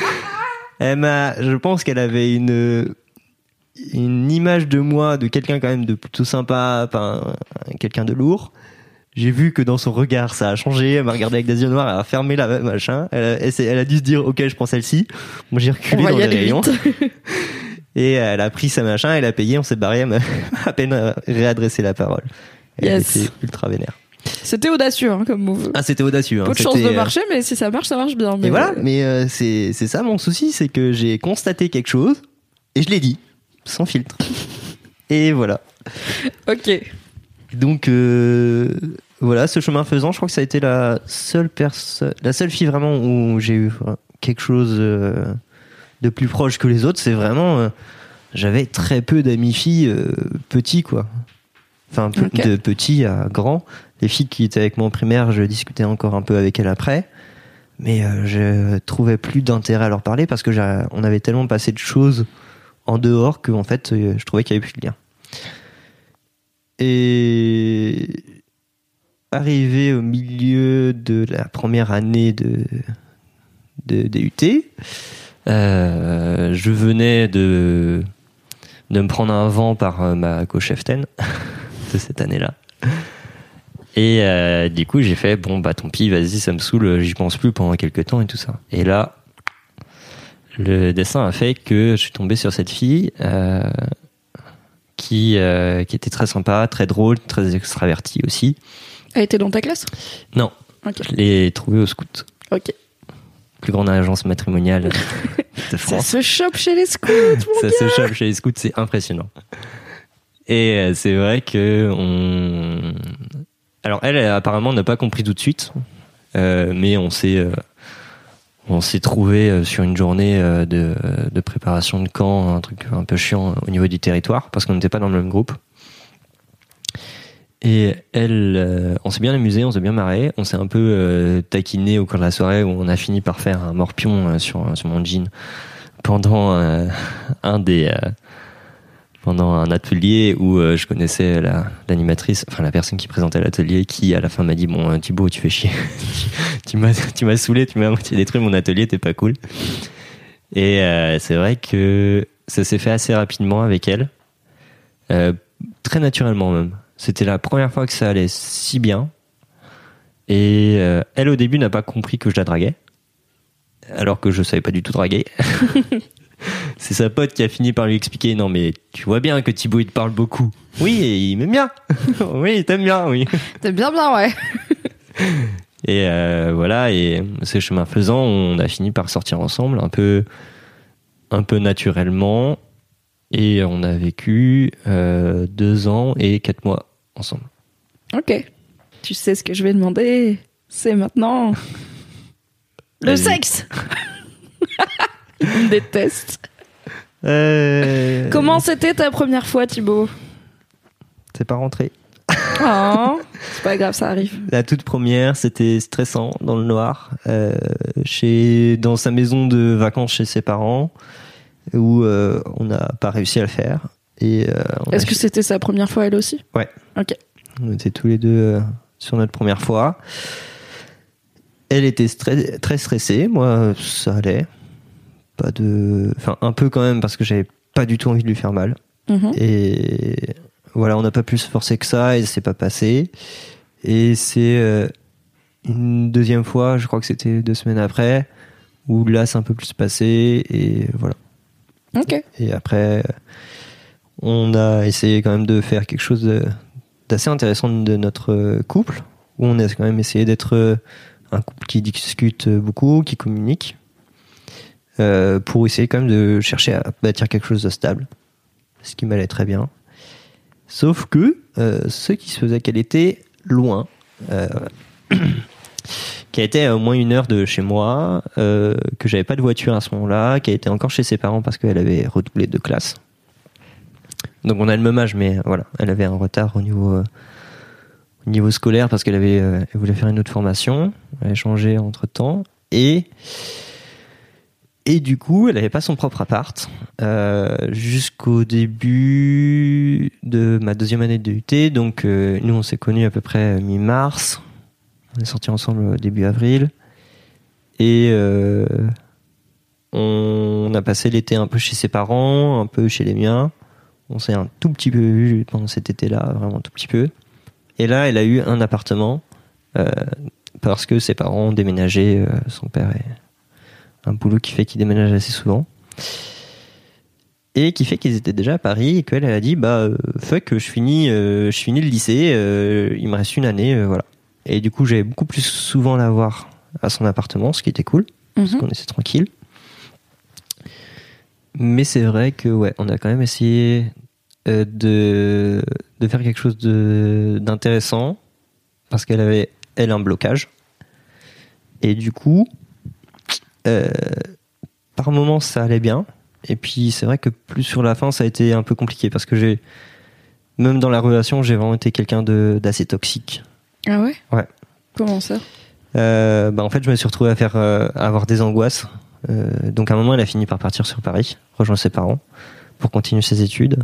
Je pense qu'elle avait une image de moi, de quelqu'un quand même de plutôt sympa, pas quelqu'un de lourd. J'ai vu que dans son regard ça a changé. Elle m'a regardé avec des yeux noirs, elle a fermé la machin. Elle a dû se dire ok je pense celle-ci. Moi j'ai reculé dans les rayons. Et elle a pris sa machin, elle a payé, on s'est barré. Elle m'a à peine réadressé la parole. Elle était ultra vénère. C'était audacieux comme move. Ah c'était audacieux. Peu de chance de marcher, mais si ça marche bien. Mais voilà, mais c'est ça mon souci, c'est que j'ai constaté quelque chose et je l'ai dit, sans filtre. Et voilà. Ok. Donc voilà, ce chemin faisant, je crois que ça a été la seule fille vraiment où j'ai eu quelque chose de plus proche que les autres. C'est vraiment, j'avais très peu d'amis filles petits quoi. Enfin, de petits à grands. Les filles qui étaient avec moi en primaire, je discutais encore un peu avec elles après. Mais je trouvais plus d'intérêt à leur parler parce que on avait tellement passé de choses en dehors que en fait, je trouvais qu'il y avait plus de lien. Et arrivé au milieu de la première année de DUT, je venais de me prendre un vent par ma co-cheftaine de cette année-là. Et du coup, j'ai fait bon bah tant pis, vas-y, ça me saoule, j'y pense plus pendant quelques temps et tout ça. Et là, le destin a fait que je suis tombé sur cette fille qui était très sympa, très drôle, très extravertie aussi. Elle était dans ta classe? Non, okay. Je l'ai trouvée au Scout. Ok. Plus grande agence matrimoniale de France. Ça se chope chez les scouts, mon gars. Ça se chope chez les scouts, c'est impressionnant. Et c'est vrai que alors elle apparemment n'a pas compris tout de suite, mais on s'est trouvé sur une journée de préparation de camp, un truc un peu chiant au niveau du territoire parce qu'on n'était pas dans le même groupe. Et elle, on s'est bien amusé, on s'est bien marré, on s'est un peu taquiné au cours de la soirée où on a fini par faire un morpion sur mon jean pendant pendant un atelier où je connaissais l'animatrice, enfin la personne qui présentait l'atelier, qui à la fin m'a dit bon Thibaut tu fais chier, tu m'as saoulé, tu m'as détruit mon atelier, t'es pas cool. Et c'est vrai que ça s'est fait assez rapidement avec elle, très naturellement même. C'était la première fois que ça allait si bien. Et elle, au début, n'a pas compris que je la draguais. Alors que je savais pas du tout draguer. C'est sa pote qui a fini par lui expliquer « Non, mais tu vois bien que Thibaut, il te parle beaucoup. » « Oui, et il m'aime bien. » « Oui, il t'aime bien, oui. » « T'aimes bien, ouais. » Et voilà, et ce chemin faisant, on a fini par sortir ensemble, un peu naturellement. Et on a vécu 2 ans et 4 mois ensemble. Ok. Tu sais ce que je vais demander? C'est maintenant le sexe. On me déteste. Comment c'était ta première fois, Thibaut? C'est pas rentré. Oh, c'est pas grave, ça arrive. La toute première, c'était stressant, dans le noir, dans sa maison de vacances chez ses parents, où on n'a pas réussi à le faire. Et est-ce que c'était sa première fois elle aussi? Ouais. Ok. On était tous les deux sur notre première fois. Elle était très stressée, moi ça allait. Enfin un peu quand même parce que j'avais pas du tout envie de lui faire mal. Mm-hmm. Et voilà, on n'a pas pu se forcer que ça et c'est pas passé. Et c'est une deuxième fois, je crois que c'était 2 semaines après, où là c'est un peu plus passé et voilà. Ok. Et après, on a essayé quand même de faire quelque chose d'assez intéressant de notre couple, où on a quand même essayé d'être un couple qui discute beaucoup, qui communique, pour essayer quand même de chercher à bâtir quelque chose de stable, ce qui m'allait très bien. Sauf que ce qui se faisait qu'elle était loin, qui a été à au moins 1 heure de chez moi, que j'avais pas de voiture à ce moment-là, qui a été encore chez ses parents parce qu'elle avait redoublé 2 classes. Donc on a le même âge, mais voilà, elle avait un retard au niveau scolaire parce elle voulait faire une autre formation, elle a changé entre-temps, et du coup elle avait pas son propre appart jusqu'au début de ma 2e année de UT. Donc nous on s'est connus à peu près mi-mars, on est sortis ensemble début avril, et on a passé l'été un peu chez ses parents, un peu chez les miens. On s'est un tout petit peu vu pendant cet été-là, vraiment un tout petit peu. Et là, elle a eu un appartement parce que ses parents ont déménagé. Son père a un boulot qui fait qu'il déménage assez souvent. Et qui fait qu'ils étaient déjà à Paris et qu'elle a dit fuck, je finis le lycée, il me reste 1 année, voilà. Et du coup, j'allais beaucoup plus souvent la voir à son appartement, ce qui était cool, parce qu'on était tranquille. Mais c'est vrai que on a quand même essayé de faire quelque chose d'intéressant parce qu'elle avait un blocage, et du coup par moments ça allait bien, et puis c'est vrai que plus sur la fin ça a été un peu compliqué parce que même dans la relation j'ai vraiment été quelqu'un d'assez toxique. Ah ouais? Ouais. Comment ça? En fait je me suis retrouvé à avoir des angoisses. Donc à un moment elle a fini par partir sur Paris, rejoindre ses parents pour continuer ses études,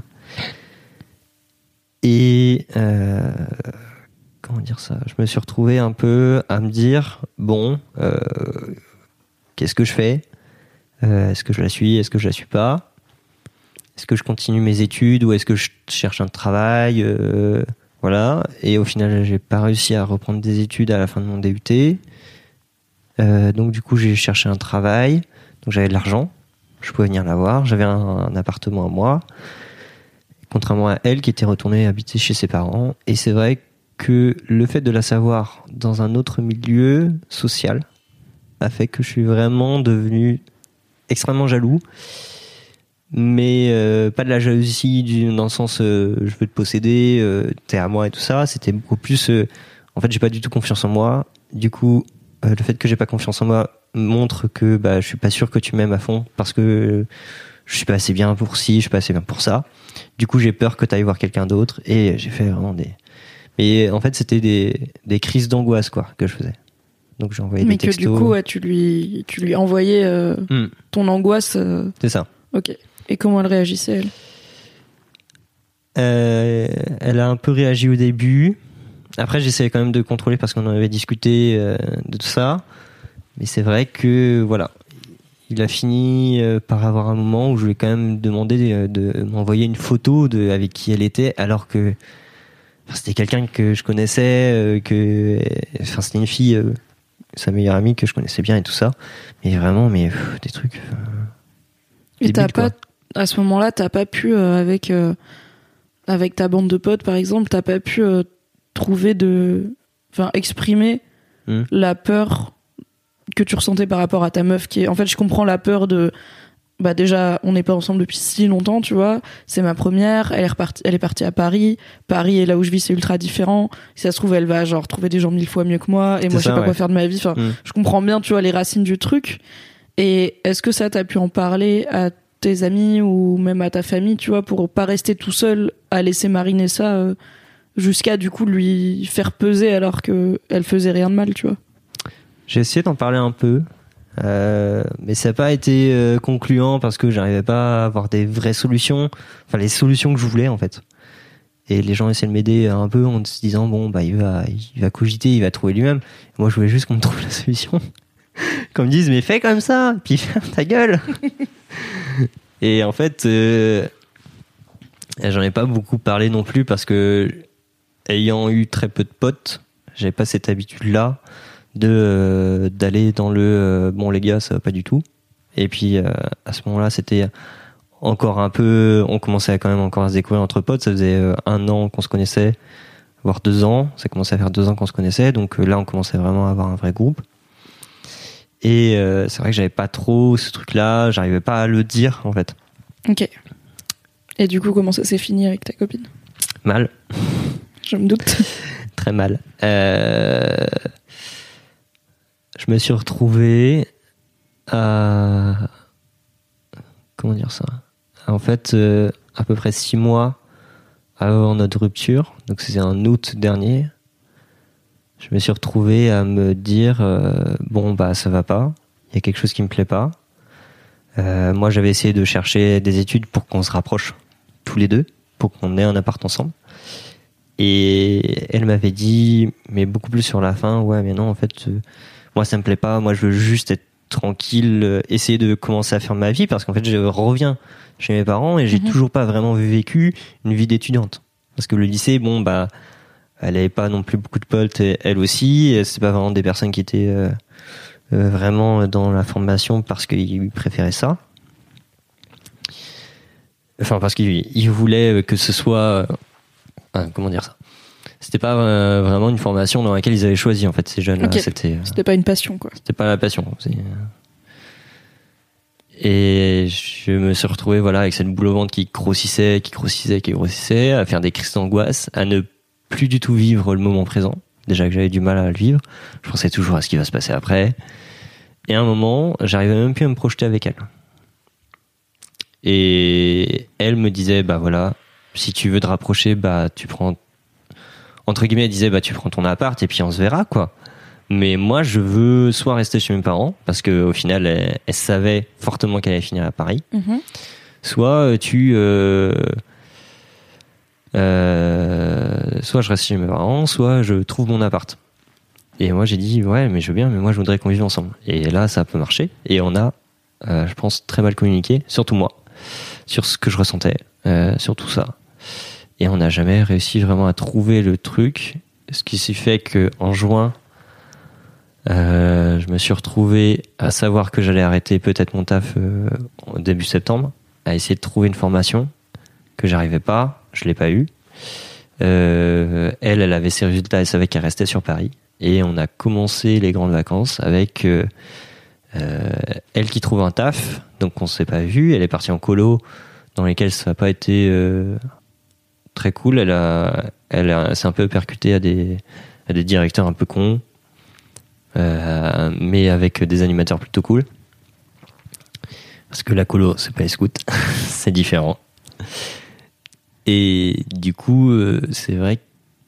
et comment dire ça, je me suis retrouvé un peu à me dire qu'est-ce que je fais, est-ce que je la suis, est-ce que je la suis pas, est-ce que je continue mes études ou est-ce que je cherche un travail, voilà. Et au final j'ai pas réussi à reprendre des études à la fin de mon DUT. Donc du coup j'ai cherché un travail, donc j'avais de l'argent, je pouvais venir la voir, j'avais un appartement à moi, contrairement à elle qui était retournée habiter chez ses parents. Et c'est vrai que le fait de la savoir dans un autre milieu social a fait que je suis vraiment devenu extrêmement jaloux, mais pas de la jalousie dans le sens je veux te posséder, t'es à moi et tout ça. C'était beaucoup plus en fait j'ai pas du tout confiance en moi, du coup le fait que j'ai pas confiance en moi montre que je suis pas sûr que tu m'aimes à fond parce que je suis pas assez bien pour ci, je suis pas assez bien pour ça. Du coup, j'ai peur que tu ailles voir quelqu'un d'autre, et j'ai fait vraiment mais en fait, c'était des crises d'angoisse quoi que je faisais. Donc j'ai envoyé des textos. Mais que du coup, tu lui envoyais ton angoisse. C'est ça. OK. Et comment elle réagissait, elle? Elle a un peu réagi au début. Après, j'essayais quand même de contrôler parce qu'on en avait discuté de tout ça. Mais c'est vrai que voilà, il a fini par avoir un moment où je lui ai quand même demandé de m'envoyer une photo avec qui elle était, alors que c'était quelqu'un que je connaissais, c'était une fille, sa meilleure amie que je connaissais bien et tout ça. Mais vraiment, des trucs. Et à ce moment-là, t'as pas pu avec ta bande de potes, par exemple, t'as pas pu exprimer la peur que tu ressentais par rapport à ta meuf qui est... En fait, je comprends la peur de... déjà, on n'est pas ensemble depuis si longtemps, tu vois. C'est ma première, elle est partie à Paris. Paris est là où je vis, c'est ultra différent. Si ça se trouve, elle va trouver des gens 1000 fois mieux que moi, et moi, je sais pas quoi faire de ma vie. Enfin, je comprends bien, tu vois, les racines du truc. Et est-ce que ça, t'as pu en parler à tes amis ou même à ta famille, tu vois, pour pas rester tout seul à laisser mariner ça jusqu'à, du coup, lui faire peser alors que elle faisait rien de mal, tu vois? J'ai essayé d'en parler un peu, mais ça n'a pas été concluant parce que j'arrivais pas à avoir des vraies solutions, enfin les solutions que je voulais en fait. Et les gens essaient de m'aider un peu en se disant il va cogiter, il va trouver lui-même. Et moi je voulais juste qu'on me trouve la solution, qu'on me dise mais fais comme ça, puis ferme ta gueule. Et en fait, j'en ai pas beaucoup parlé non plus parce que ayant eu très peu de potes, j'avais pas cette habitude-là d'aller dans le les gars ça va pas du tout. Et puis à ce moment-là c'était encore un peu, on commençait quand même encore à se découvrir entre potes. Ça faisait 1 an qu'on se connaissait, voire 2 ans. Ça commençait à faire 2 ans qu'on se connaissait, donc là on commençait vraiment à avoir un vrai groupe. Et c'est vrai que j'avais pas trop ce truc-là, j'arrivais pas à le dire en fait. Ok. Et du coup comment ça s'est fini avec ta copine? Mal. Je me doute. très mal. Je me suis retrouvé à... Comment dire ça ? En fait, à peu près 6 mois avant notre rupture, donc c'était en août dernier, je me suis retrouvé à me dire ça va pas, il y a quelque chose qui me plaît pas. Moi, j'avais essayé de chercher des études pour qu'on se rapproche tous les deux, pour qu'on ait un appart ensemble. Et elle m'avait dit, mais beaucoup plus sur la fin, ouais, mais non, en fait, moi, ça me plaît pas. Moi, je veux juste être tranquille, essayer de commencer à faire ma vie, parce qu'en fait, je reviens chez mes parents et j'ai toujours pas vraiment vécu une vie d'étudiante. Parce que le lycée, elle avait pas non plus beaucoup de potes, elle aussi. C'est pas vraiment des personnes qui étaient vraiment dans la formation parce qu'ils préféraient ça. Enfin, parce qu'ils voulaient que ce soit... comment dire ça ? C'était pas vraiment une formation dans laquelle ils avaient choisi, en fait, ces jeunes-là. Okay. C'était pas une passion, quoi. C'était pas la passion. Et je me suis retrouvé avec cette boule au ventre qui grossissait, à faire des crises d'angoisse, à ne plus du tout vivre le moment présent. Déjà que j'avais du mal à le vivre. Je pensais toujours à ce qui va se passer après. Et à un moment, j'arrivais même plus à me projeter avec elle. Et elle me disait, si tu veux te rapprocher, tu prends, entre guillemets, elle disait, tu prends ton appart et puis on se verra, quoi. Mais moi, je veux soit rester chez mes parents, parce que au final, elle savait fortement qu'elle allait finir à Paris. Soit soit je reste chez mes parents, soit je trouve mon appart. Et moi, j'ai dit, ouais, mais je veux bien, mais moi, je voudrais qu'on vive ensemble. Et là, ça a peu marché. Et on a, je pense, très mal communiqué, surtout moi, sur ce que je ressentais, sur tout ça. Et on n'a jamais réussi vraiment à trouver le truc. Ce qui s'est fait qu'en juin, je me suis retrouvé à savoir que j'allais arrêter peut-être mon taf au début septembre, à essayer de trouver une formation que j'arrivais pas, je l'ai pas eu. Elle avait ses résultats, elle savait qu'elle restait sur Paris. Et on a commencé les grandes vacances avec elle qui trouve un taf, donc on s'est pas vu. Elle est partie en colo, dans lesquels ça n'a pas été très cool. Elle s'est un peu percutée à des directeurs un peu cons, mais avec des animateurs plutôt cool. Parce que la colo, c'est pas les scouts, c'est différent. Et du coup, c'est vrai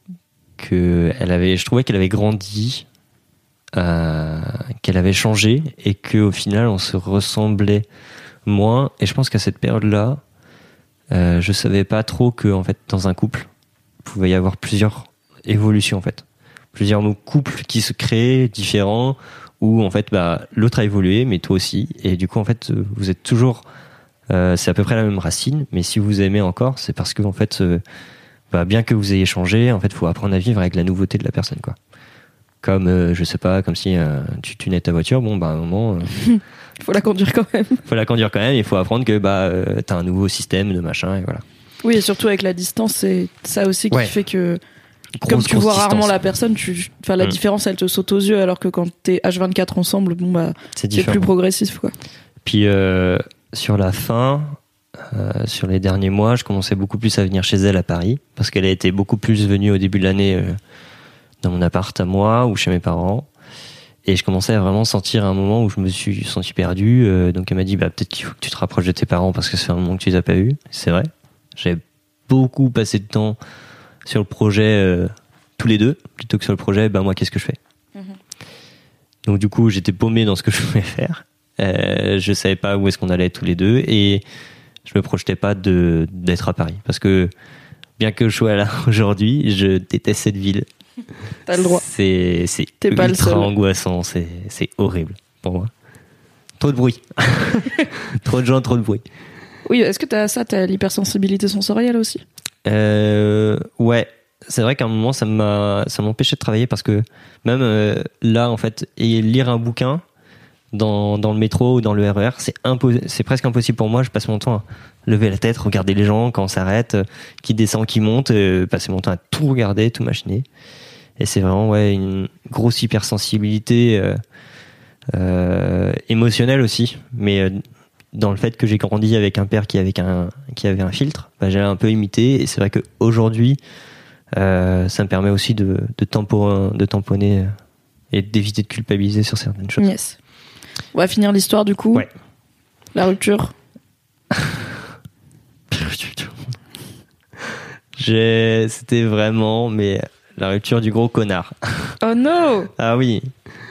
que je trouvais qu'elle avait grandi, qu'elle avait changé, et qu'au final, on se ressemblait moins. Et je pense qu'à cette période-là, je savais pas trop que, en fait, dans un couple, il pouvait y avoir plusieurs évolutions, en fait. Plusieurs couples qui se créent différents, où, en fait, l'autre a évolué, mais toi aussi. Et du coup, en fait, vous êtes toujours, c'est à peu près la même racine, mais si vous aimez encore, c'est parce que, en fait, bien que vous ayez changé, en fait, faut apprendre à vivre avec la nouveauté de la personne, quoi. Comme, je sais pas, comme si tu tunais ta voiture, à un moment... faut la conduire quand même. Il faut apprendre que t'as un nouveau système de machin, et voilà. Oui, et surtout avec la distance, c'est ça aussi qui fait que... Comme tu vois rarement la personne, la différence, elle te saute aux yeux, alors que quand t'es H24 ensemble, c'est plus progressif, quoi. Puis, sur la fin... sur les derniers mois, je commençais beaucoup plus à venir chez elle à Paris, parce qu'elle a été beaucoup plus venue au début de l'année dans mon appart à moi ou chez mes parents, et je commençais à vraiment sentir un moment où je me suis senti perdu. Donc elle m'a dit peut-être qu'il faut que tu te rapproches de tes parents parce que c'est un moment que tu les as pas vus. C'est vrai, j'avais beaucoup passé de temps sur le projet tous les deux plutôt que sur le projet moi qu'est-ce que je fais. Donc du coup j'étais paumé dans ce que je voulais faire. Je savais pas où est-ce qu'on allait tous les deux, et je me projetais pas d'être à Paris, parce que bien que je sois là aujourd'hui, je déteste cette ville. T'as le droit. C'est ultra angoissant, c'est horrible pour moi. Trop de bruit. Trop de gens, trop de bruit. Oui, est-ce que t'as l'hypersensibilité sensorielle aussi ? Ouais. C'est vrai qu'à un moment ça m'empêchait de travailler, parce que même là en fait, et lire un bouquin dans le métro ou dans le RER, c'est presque impossible pour moi. Je passe mon temps à lever la tête, regarder les gens quand on s'arrête, qui descend, qui monte, passer mon temps à tout regarder, tout machiner. Et c'est vraiment une grosse hypersensibilité émotionnelle aussi, mais dans le fait que j'ai grandi avec un père qui avait un filtre, j'ai un peu imité. Et c'est vrai qu'aujourd'hui Ça me permet aussi de tamponner et d'éviter de culpabiliser sur certaines choses. Yes. On va finir l'histoire du coup. Ouais. La rupture. C'était vraiment la rupture du gros connard. Oh no. Ah oui.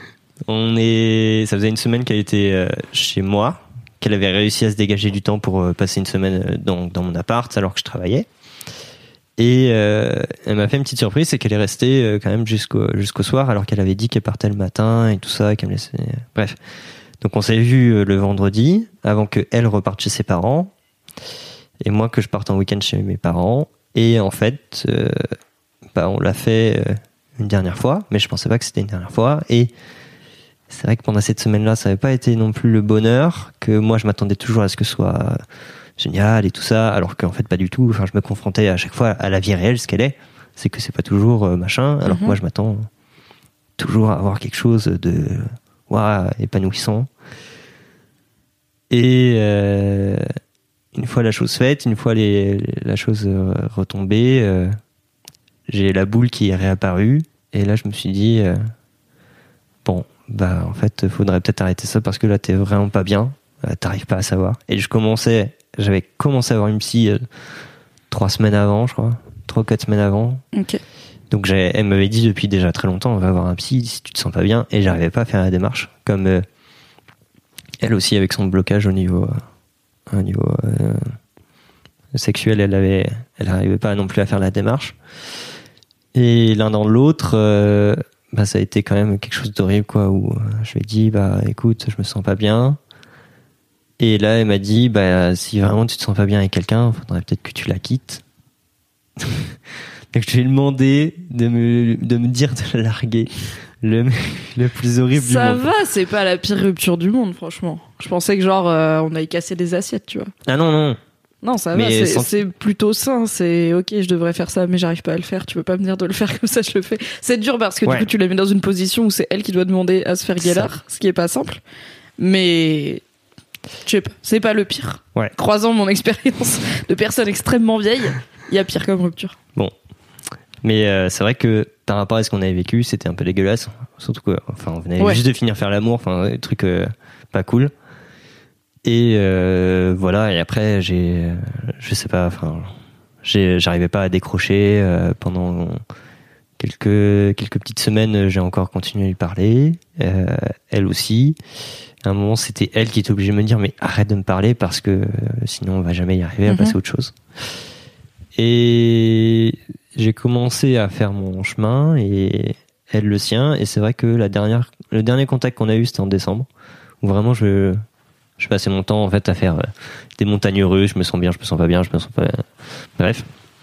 Ça faisait une semaine qu'elle était chez moi, qu'elle avait réussi à se dégager du temps pour passer une semaine dans mon appart alors que je travaillais. Et elle m'a fait une petite surprise, c'est qu'elle est restée quand même jusqu'au soir alors qu'elle avait dit qu'elle partait le matin et tout ça, qu'elle me laissait... Bref. Donc on s'est vu le vendredi avant qu'elle reparte chez ses parents et moi que je parte en week-end chez mes parents. Et en fait, on l'a fait une dernière fois, mais je pensais pas que c'était une dernière fois. Et c'est vrai que pendant cette semaine-là, ça n'avait pas été non plus le bonheur, que moi je m'attendais toujours à ce que ce soit génial et tout ça, alors qu'en fait pas du tout. Enfin, je me confrontais à chaque fois à la vie réelle, ce qu'elle est. C'est que c'est pas toujours machin, alors que moi je m'attends toujours à avoir quelque chose de épanouissant. Et une fois la chose faite, une fois la chose retombée, j'ai la boule qui est réapparue. Et là, je me suis dit, en fait, faudrait peut-être arrêter ça parce que là, t'es vraiment pas bien. T'arrives pas à savoir. Et j'avais commencé à avoir une psy 3 semaines avant, je crois. 3 ou 4 semaines avant. Ok. Donc, elle m'avait dit depuis déjà très longtemps, on va avoir un psy si tu te sens pas bien. Et j'arrivais pas à faire la démarche. Comme elle aussi, avec son blocage au niveau sexuel, elle arrivait pas non plus à faire la démarche. Et l'un dans l'autre, ça a été quand même quelque chose d'horrible, quoi, où je lui ai dit, écoute, je me sens pas bien. Et là, elle m'a dit, si vraiment tu te sens pas bien avec quelqu'un, faudrait peut-être que tu la quittes. Donc je lui ai demandé de me dire de la larguer. Le plus horrible du monde. Ça va, c'est pas la pire rupture du monde, franchement. Je pensais que on allait casser des assiettes, tu vois. Ah non. Non, ça va, c'est plutôt sain. C'est ok, je devrais faire ça, mais j'arrive pas à le faire. Tu peux pas me dire de le faire comme ça, je le fais. C'est dur parce que du coup, tu la mets dans une position où c'est elle qui doit demander à se faire guélar, ce qui est pas simple. Mais je sais pas, c'est pas le pire. Ouais. Croisant mon expérience de personne extrêmement vieille, il y a pire comme rupture. Bon. Mais c'est vrai que par rapport à ce qu'on avait vécu, c'était un peu dégueulasse. Surtout on venait juste de finir faire l'amour, des trucs pas cool. Et voilà. Et après, je sais pas. J'arrivais pas à décrocher pendant quelques petites semaines. J'ai encore continué à lui parler. Elle aussi. À un moment, c'était elle qui était obligée de me dire mais arrête de me parler parce que sinon on va jamais y arriver à passer à autre chose. Et j'ai commencé à faire mon chemin et elle le sien. Et c'est vrai que le dernier contact qu'on a eu, c'était en décembre, où vraiment je passais mon temps en fait à faire des montagnes russes. Je me sens bien, je me sens pas bien, je me sens pas. Bref.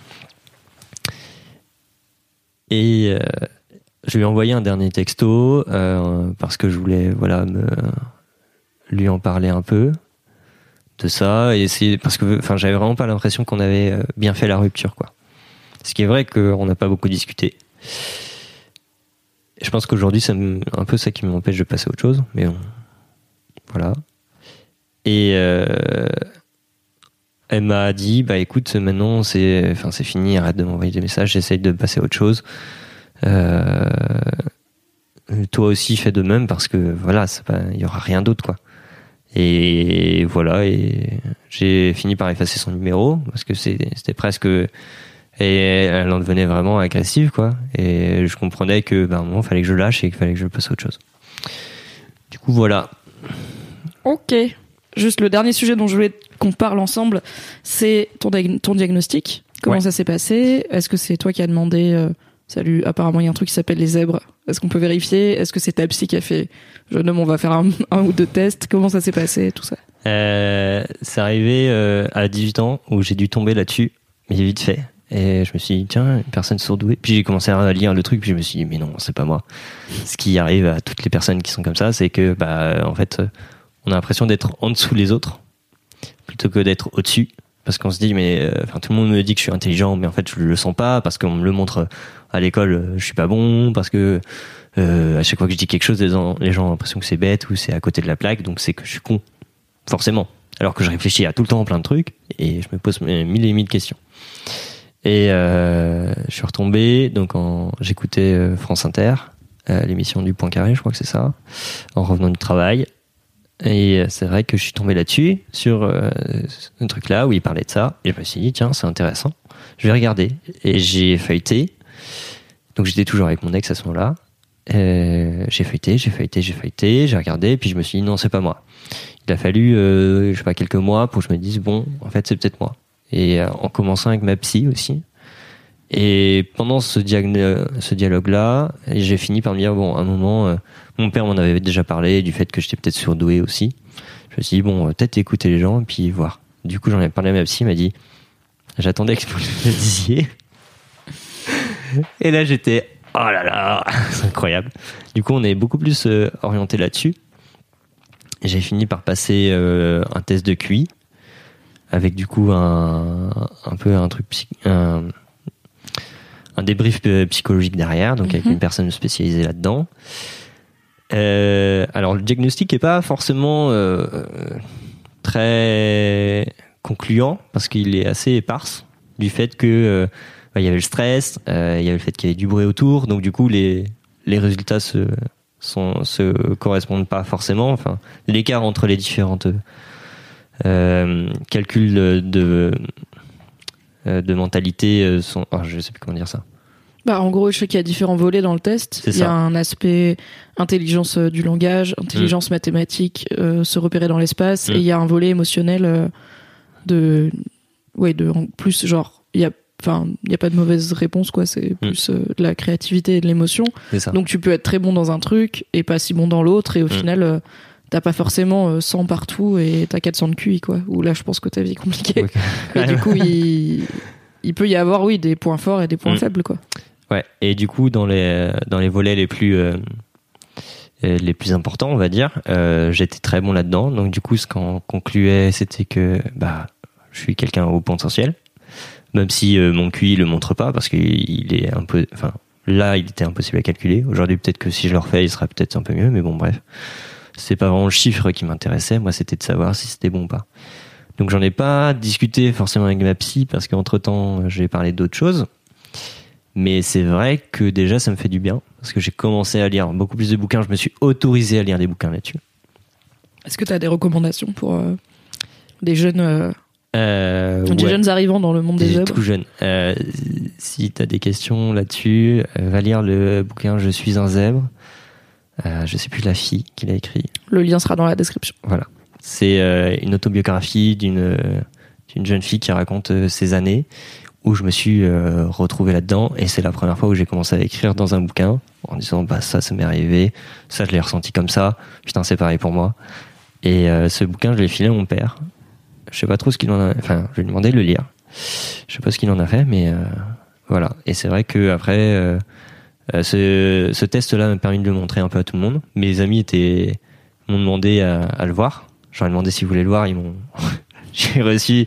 Et je lui ai envoyé un dernier texto parce que je voulais lui en parler un peu de ça, et c'est parce que j'avais vraiment pas l'impression qu'on avait bien fait la rupture, quoi. Ce qui est vrai qu'on n'a pas beaucoup discuté. Et je pense qu'aujourd'hui c'est un peu ça qui m'empêche de passer à autre chose, mais voilà. Et elle m'a dit écoute, maintenant c'est fini, arrête de m'envoyer des messages, j'essaye de passer à autre chose. Toi aussi fais de même parce que il y aura rien d'autre, quoi. Et voilà, et j'ai fini par effacer son numéro parce que c'était presque, et elle en devenait vraiment agressive, quoi. Et je comprenais que à un moment fallait que je lâche et qu'il fallait que je passe à autre chose. Du coup voilà. Ok. Juste le dernier sujet dont je voulais qu'on parle ensemble, c'est ton diagnostic. Comment ça s'est passé? Est-ce que c'est toi qui as demandé salut, apparemment il y a un truc qui s'appelle les zèbres. Est-ce qu'on peut vérifier? Est-ce que c'est ta psy qui a fait jeune homme, on va faire un ou deux tests? Comment ça s'est passé, tout ça? C'est arrivé à 18 ans où j'ai dû tomber là-dessus, mais vite fait. Et je me suis dit, tiens, une personne surdouée. Puis j'ai commencé à lire le truc, puis je me suis dit, mais non, c'est pas moi. Ce qui arrive à toutes les personnes qui sont comme ça, c'est que, en fait, on a l'impression d'être en dessous des autres, plutôt que d'être au-dessus. Parce qu'on se dit, mais tout le monde me dit que je suis intelligent, mais en fait je le sens pas, parce qu'on me le montre à l'école, je suis pas bon, parce que à chaque fois que je dis quelque chose, les gens ont l'impression que c'est bête ou c'est à côté de la plaque, donc c'est que je suis con, forcément. Alors que je réfléchis à tout le temps plein de trucs et je me pose mille et mille questions. Et je suis retombé, donc j'écoutais France Inter, l'émission du Point Carré, je crois que c'est ça, en revenant du travail. Et c'est vrai que je suis tombé là-dessus, sur un truc là où il parlait de ça. Et je me suis dit, tiens, c'est intéressant, je vais regarder. Et j'ai feuilleté. Donc j'étais toujours avec mon ex à ce moment-là. J'ai feuilleté, j'ai regardé, et puis je me suis dit, non, c'est pas moi. Il a fallu, je sais pas, quelques mois pour que je me dise, bon, en fait, c'est peut-être moi. Et en commençant avec ma psy aussi. Et pendant ce dialogue-là, j'ai fini par me dire, bon, à un moment, mon père m'en avait déjà parlé du fait que j'étais peut-être surdoué aussi. Je me suis dit, bon, peut-être écouter les gens et puis voir. Du coup, j'en ai parlé à ma psy, elle m'a dit, j'attendais que vous le disiez. Et là, j'étais, oh là là, c'est incroyable. Du coup, on est beaucoup plus orienté là-dessus. Et j'ai fini par passer un test de QI avec du coup un peu un truc un débrief psychologique derrière, donc avec une personne spécialisée là-dedans. Alors le diagnostic est pas forcément très concluant parce qu'il est assez éparse du fait que il y avait le stress, il y avait le fait qu'il y avait du bruit autour, donc du coup les résultats se correspondent pas forcément. Enfin, l'écart entre les différentes calculs de mentalité sont. Oh, je sais plus comment dire ça. Bah, en gros, je sais qu'il y a différents volets dans le test. Il y a un aspect intelligence du langage, intelligence mathématique, se repérer dans l'espace, et il y a un volet émotionnel en plus, genre, il y a pas de mauvaise réponse, quoi. C'est plus de la créativité et de l'émotion. Donc tu peux être très bon dans un truc et pas si bon dans l'autre, et au final, t'as pas forcément 100 partout et t'as 400 de QI, quoi. Ou là, je pense que ta vie est compliquée. Et du coup, il peut y avoir, oui, des points forts et des points faibles, quoi. Ouais. Et du coup, dans les volets les plus importants, on va dire, j'étais très bon là-dedans. Donc du coup, ce qu'on concluait, c'était que je suis quelqu'un au potentiel, même si mon QI le montre pas, parce qu'il est un peu, enfin là, il était impossible à calculer. Aujourd'hui, peut-être que si je le refais, il sera peut-être un peu mieux, mais bon, bref, c'est pas vraiment le chiffre qui m'intéressait. Moi, c'était de savoir si c'était bon ou pas. Donc j'en ai pas discuté forcément avec ma psy, parce qu'entre temps, j'ai parlé d'autres choses. Mais c'est vrai que déjà, ça me fait du bien, parce que j'ai commencé à lire beaucoup plus de bouquins. Je me suis autorisé à lire des bouquins là-dessus. Est-ce que tu as des recommandations pour des jeunes jeunes arrivants dans le monde des zèbres? Tout jeunes. Si tu as des questions là-dessus, va lire le bouquin Je suis un zèbre. Je sais plus la fille qui l'a écrit. Le lien sera dans la description. Voilà. C'est une autobiographie d'une jeune fille qui raconte ses années, où je me suis retrouvé là-dedans, et c'est la première fois où j'ai commencé à écrire dans un bouquin en disant ça m'est arrivé, ça je l'ai ressenti comme ça, putain c'est pareil pour moi. Et ce bouquin je l'ai filé à mon père. Je sais pas trop ce qu'il en a, enfin je lui ai demandé de le lire. Je sais pas ce qu'il en a fait, mais voilà. Et c'est vrai que après ce test-là m'a permis de le montrer un peu à tout le monde. Mes amis m'ont demandé à le voir. Je leur ai demandé s'ils voulaient le voir, j'ai reçu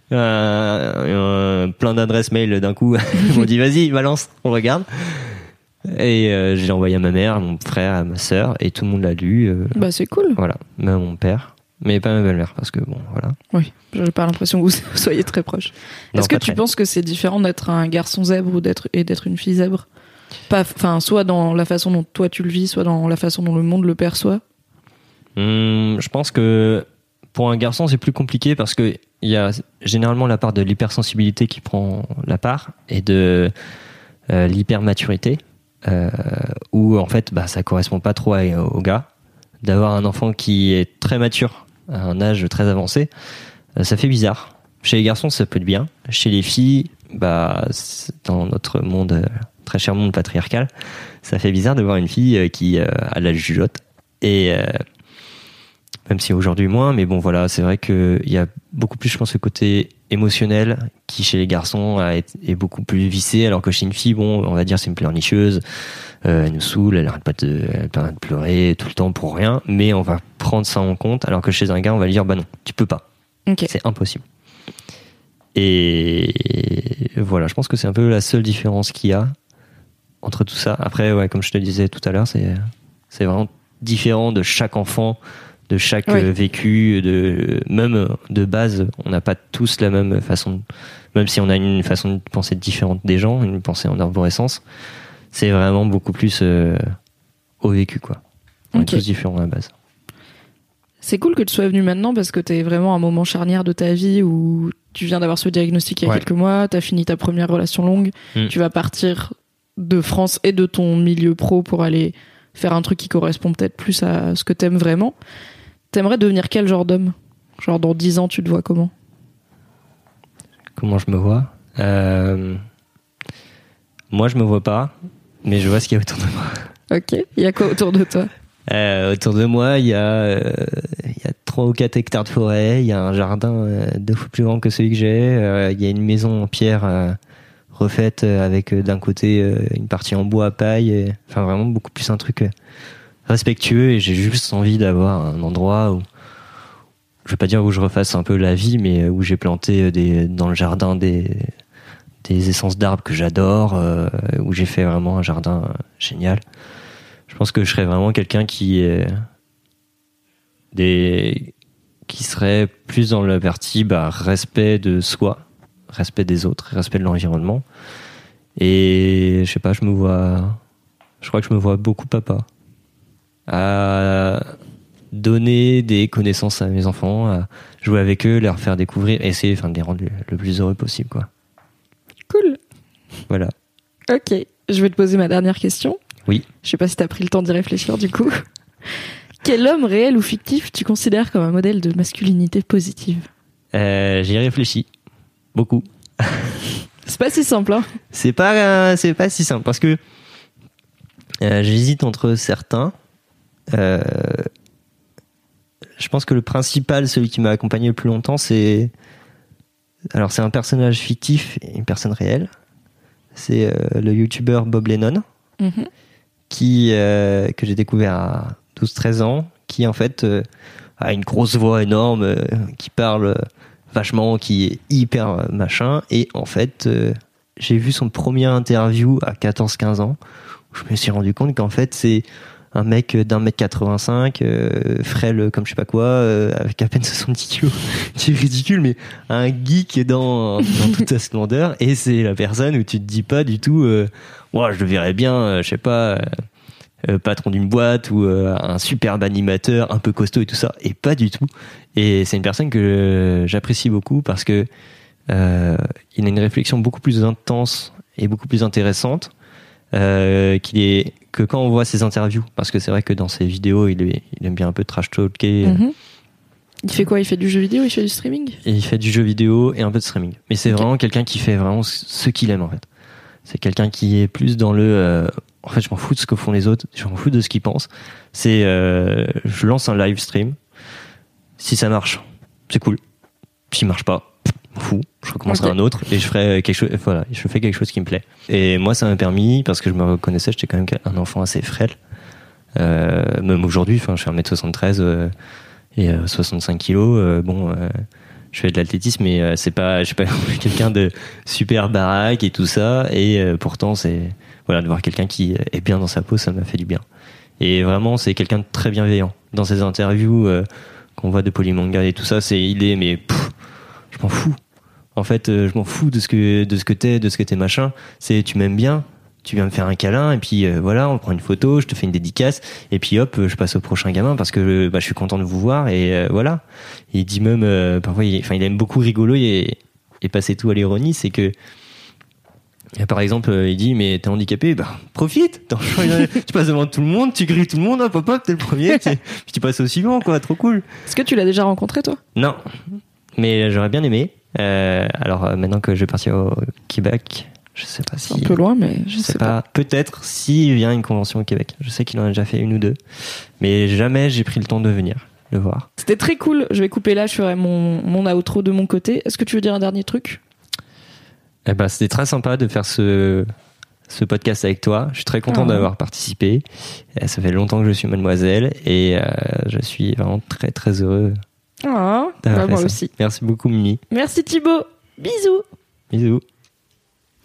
plein d'adresses mail d'un coup. Ils m'ont dit vas-y balance, on regarde. Et je l'ai envoyé à ma mère, à mon frère, à ma sœur, et tout le monde l'a lu. C'est cool. Voilà, même à mon père, mais pas à ma belle-mère, parce que bon voilà. Oui, j'ai pas l'impression que vous soyez très proches. Est-ce que tu penses que c'est différent d'être un garçon zèbre ou d'être une fille zèbre? Soit dans la façon dont toi tu le vis, soit dans la façon dont le monde le perçoit. Je pense que pour un garçon c'est plus compliqué, parce que il y a généralement la part de l'hypersensibilité qui prend la part, et de l'hypermaturité, où en fait ça correspond pas trop au gars. D'avoir un enfant qui est très mature à un âge très avancé, ça fait bizarre. Chez les garçons ça peut être bien, chez les filles dans notre monde, très cher monde patriarcal, ça fait bizarre de voir une fille qui a la jugeote. Et même si aujourd'hui moins, mais bon voilà, c'est vrai qu'il y a beaucoup plus, je pense, le côté émotionnel qui chez les garçons est beaucoup plus vissé, alors que chez une fille, bon, on va dire c'est une pleurnicheuse, elle nous saoule, elle arrête pas de pleurer tout le temps pour rien, mais on va prendre ça en compte, alors que chez un gars on va lui dire non, tu peux pas, c'est impossible. Et voilà, je pense que c'est un peu la seule différence qu'il y a entre tout ça. Après, ouais, comme je te disais tout à l'heure, c'est vraiment différent de chaque enfant, de chaque vécu, même de base, on n'a pas tous la même façon, même si on a une façon de penser différente des gens, une pensée en arborescence, c'est vraiment beaucoup plus au vécu, quoi. On est tous différents à la base. C'est cool que tu sois venu maintenant parce que t'es vraiment à un moment charnière de ta vie où tu viens d'avoir ce diagnostic il y a quelques mois, t'as fini ta première relation longue, tu vas partir de France et de ton milieu pro pour aller faire un truc qui correspond peut-être plus à ce que t'aimes vraiment. T'aimerais devenir quel genre d'homme ? Genre dans 10 ans, tu te vois comment ? Comment je me vois ? Moi, je me vois pas, mais je vois ce qu'il y a autour de moi. Ok, il y a quoi autour de toi ? Autour de moi, il y a 3 ou 4 hectares de forêt, il y a un jardin 2 fois plus grand que celui que j'ai, il y a une maison en pierre refaite avec d'un côté une partie en bois à paille, enfin vraiment beaucoup plus un truc respectueux, et j'ai juste envie d'avoir un endroit où, je vais pas dire où je refasse un peu la vie, mais où j'ai planté dans le jardin des essences d'arbres que j'adore, où j'ai fait vraiment un jardin génial. Je pense que je serais vraiment quelqu'un qui serait plus dans la partie respect de soi, respect des autres, respect de l'environnement. Et je sais pas, je crois que je me vois beaucoup papa. À donner des connaissances à mes enfants, à jouer avec eux, leur faire découvrir, essayer de les rendre le plus heureux possible, quoi. Cool. Voilà. Ok, je vais te poser ma dernière question. Oui. Je sais pas si t'as pris le temps d'y réfléchir du coup. Quel homme réel ou fictif tu considères comme un modèle de masculinité positive ? J'y ai réfléchi beaucoup. C'est pas si simple, hein ? C'est pas si simple parce que j'hésite entre certains. Je pense que le principal, celui qui m'a accompagné le plus longtemps, c'est un personnage fictif et une personne réelle. C'est le youtubeur Bob Lennon. Mm-hmm. Que j'ai découvert à 12-13 ans, qui en fait a une grosse voix énorme, qui parle vachement, qui est hyper machin, et en fait j'ai vu son premier interview à 14-15 ans, où je me suis rendu compte qu'en fait c'est un mec d'1m85, frêle comme je sais pas quoi, avec à peine 70 kilos. C'est ridicule, mais un geek dans toute sa splendeur, et c'est la personne où tu te dis pas du tout je le verrais bien, je sais pas, patron d'une boîte ou un superbe animateur un peu costaud et tout ça, et pas du tout. Et c'est une personne que j'apprécie beaucoup parce que il a une réflexion beaucoup plus intense et beaucoup plus intéressante que quand on voit ses interviews, parce que c'est vrai que dans ses vidéos il aime bien un peu trash talker. Il fait quoi ? Il fait du jeu vidéo ? Il fait du streaming ? Et il fait du jeu vidéo et un peu de streaming, mais c'est vraiment quelqu'un qui fait vraiment ce qu'il aime en fait. C'est quelqu'un qui est plus dans en fait je m'en fous de ce que font les autres, je m'en fous de ce qu'ils pensent. C'est je lance un live stream, si ça marche c'est cool, s'il marche pas m'en fous, je recommencerai un autre et je ferai quelque chose, voilà, je fais quelque chose qui me plaît. Et moi ça m'a permis, parce que je me reconnaissais, j'étais quand même un enfant assez frêle, même aujourd'hui, je fais 1m73 et 65 kilos, je fais de l'athlétisme, mais je suis pas quelqu'un de super baraque et tout ça, et pourtant de voir quelqu'un qui est bien dans sa peau, ça m'a fait du bien. Et vraiment c'est quelqu'un de très bienveillant dans ses interviews qu'on voit de Polymanga et tout ça, je m'en fous. En fait, je m'en fous de ce que t'es machin. C'est tu m'aimes bien, tu viens me faire un câlin, et puis on prend une photo, je te fais une dédicace, et puis hop, je passe au prochain gamin parce que je suis content de vous voir, et voilà. Il dit même parfois, il aime beaucoup rigoler et passer tout à l'ironie, c'est que par exemple, il dit mais t'es handicapé, profite, tu passes devant tout le monde, tu grilles tout le monde, hop, t'es le premier, puis tu passes au suivant, quoi, trop cool. Est-ce que tu l'as déjà rencontré, toi ? Non, mais j'aurais bien aimé. Alors maintenant que je vais partir au Québec, je sais pas si... C'est un peu loin, mais je sais pas. Peut-être s'il vient une convention au Québec. Je sais qu'il en a déjà fait une ou deux, mais jamais j'ai pris le temps de venir le voir. C'était très cool. Je vais couper là, je ferai mon outro de mon côté. Est-ce que tu veux dire un dernier truc ? C'était très sympa de faire ce podcast avec toi. Je suis très content d'avoir participé. Ça fait longtemps que je suis mademoiselle, et je suis vraiment très très heureux d'avoir fait moi ça. aussi. Merci beaucoup Mimi. Merci Thibaut. Bisous. Bisous.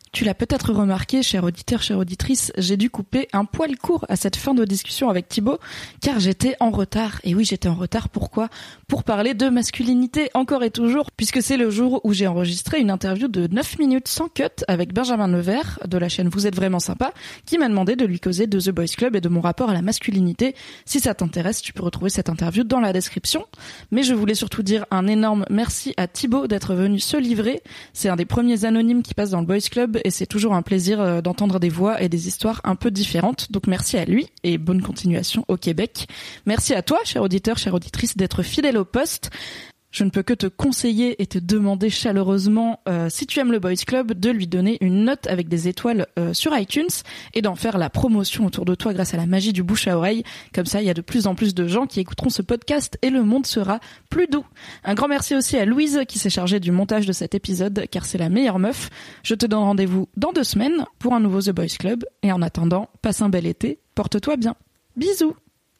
Tu l'as peut-être remarqué, cher auditeur, chère auditrice, j'ai dû couper un poil court à cette fin de discussion avec Thibaut, car j'étais en retard. Et oui, j'étais en retard, pourquoi ? Pour parler de masculinité, encore et toujours, puisque c'est le jour où j'ai enregistré une interview de 9 minutes sans cut avec Benjamin Nevers, de la chaîne Vous êtes vraiment sympa, qui m'a demandé de lui causer de The Boys Club et de mon rapport à la masculinité. Si ça t'intéresse, tu peux retrouver cette interview dans la description. Mais je voulais surtout dire un énorme merci à Thibaut d'être venu se livrer. C'est un des premiers anonymes qui passe dans le Boys Club et c'est toujours un plaisir d'entendre des voix et des histoires un peu différentes. Donc merci à lui et bonne continuation au Québec. Merci à toi, cher auditeur, chère auditrice, d'être fidèle au poste. Je ne peux que te conseiller et te demander chaleureusement, si tu aimes le Boys Club, de lui donner une note avec des étoiles sur iTunes et d'en faire la promotion autour de toi grâce à la magie du bouche à oreille. Comme ça, il y a de plus en plus de gens qui écouteront ce podcast et le monde sera plus doux. Un grand merci aussi à Louise qui s'est chargée du montage de cet épisode car c'est la meilleure meuf. Je te donne rendez-vous dans 2 semaines pour un nouveau The Boys Club et en attendant, passe un bel été, porte-toi bien. Bisous.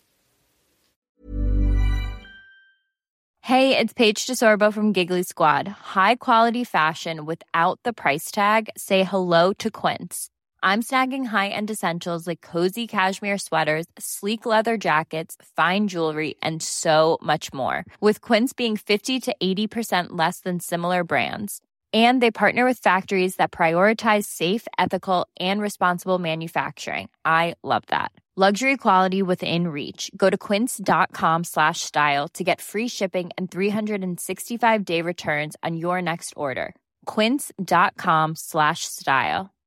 Hey, it's Paige DeSorbo from Giggly Squad. High quality fashion without the price tag. Say hello to Quince. I'm snagging high-end essentials like cozy cashmere sweaters, sleek leather jackets, fine jewelry, and so much more. With Quince being 50 to 80% less than similar brands. And they partner with factories that prioritize safe, ethical, and responsible manufacturing. I love that. Luxury quality within reach. Go to quince.com/style to get free shipping and 365-day returns on your next order. Quince.com/style.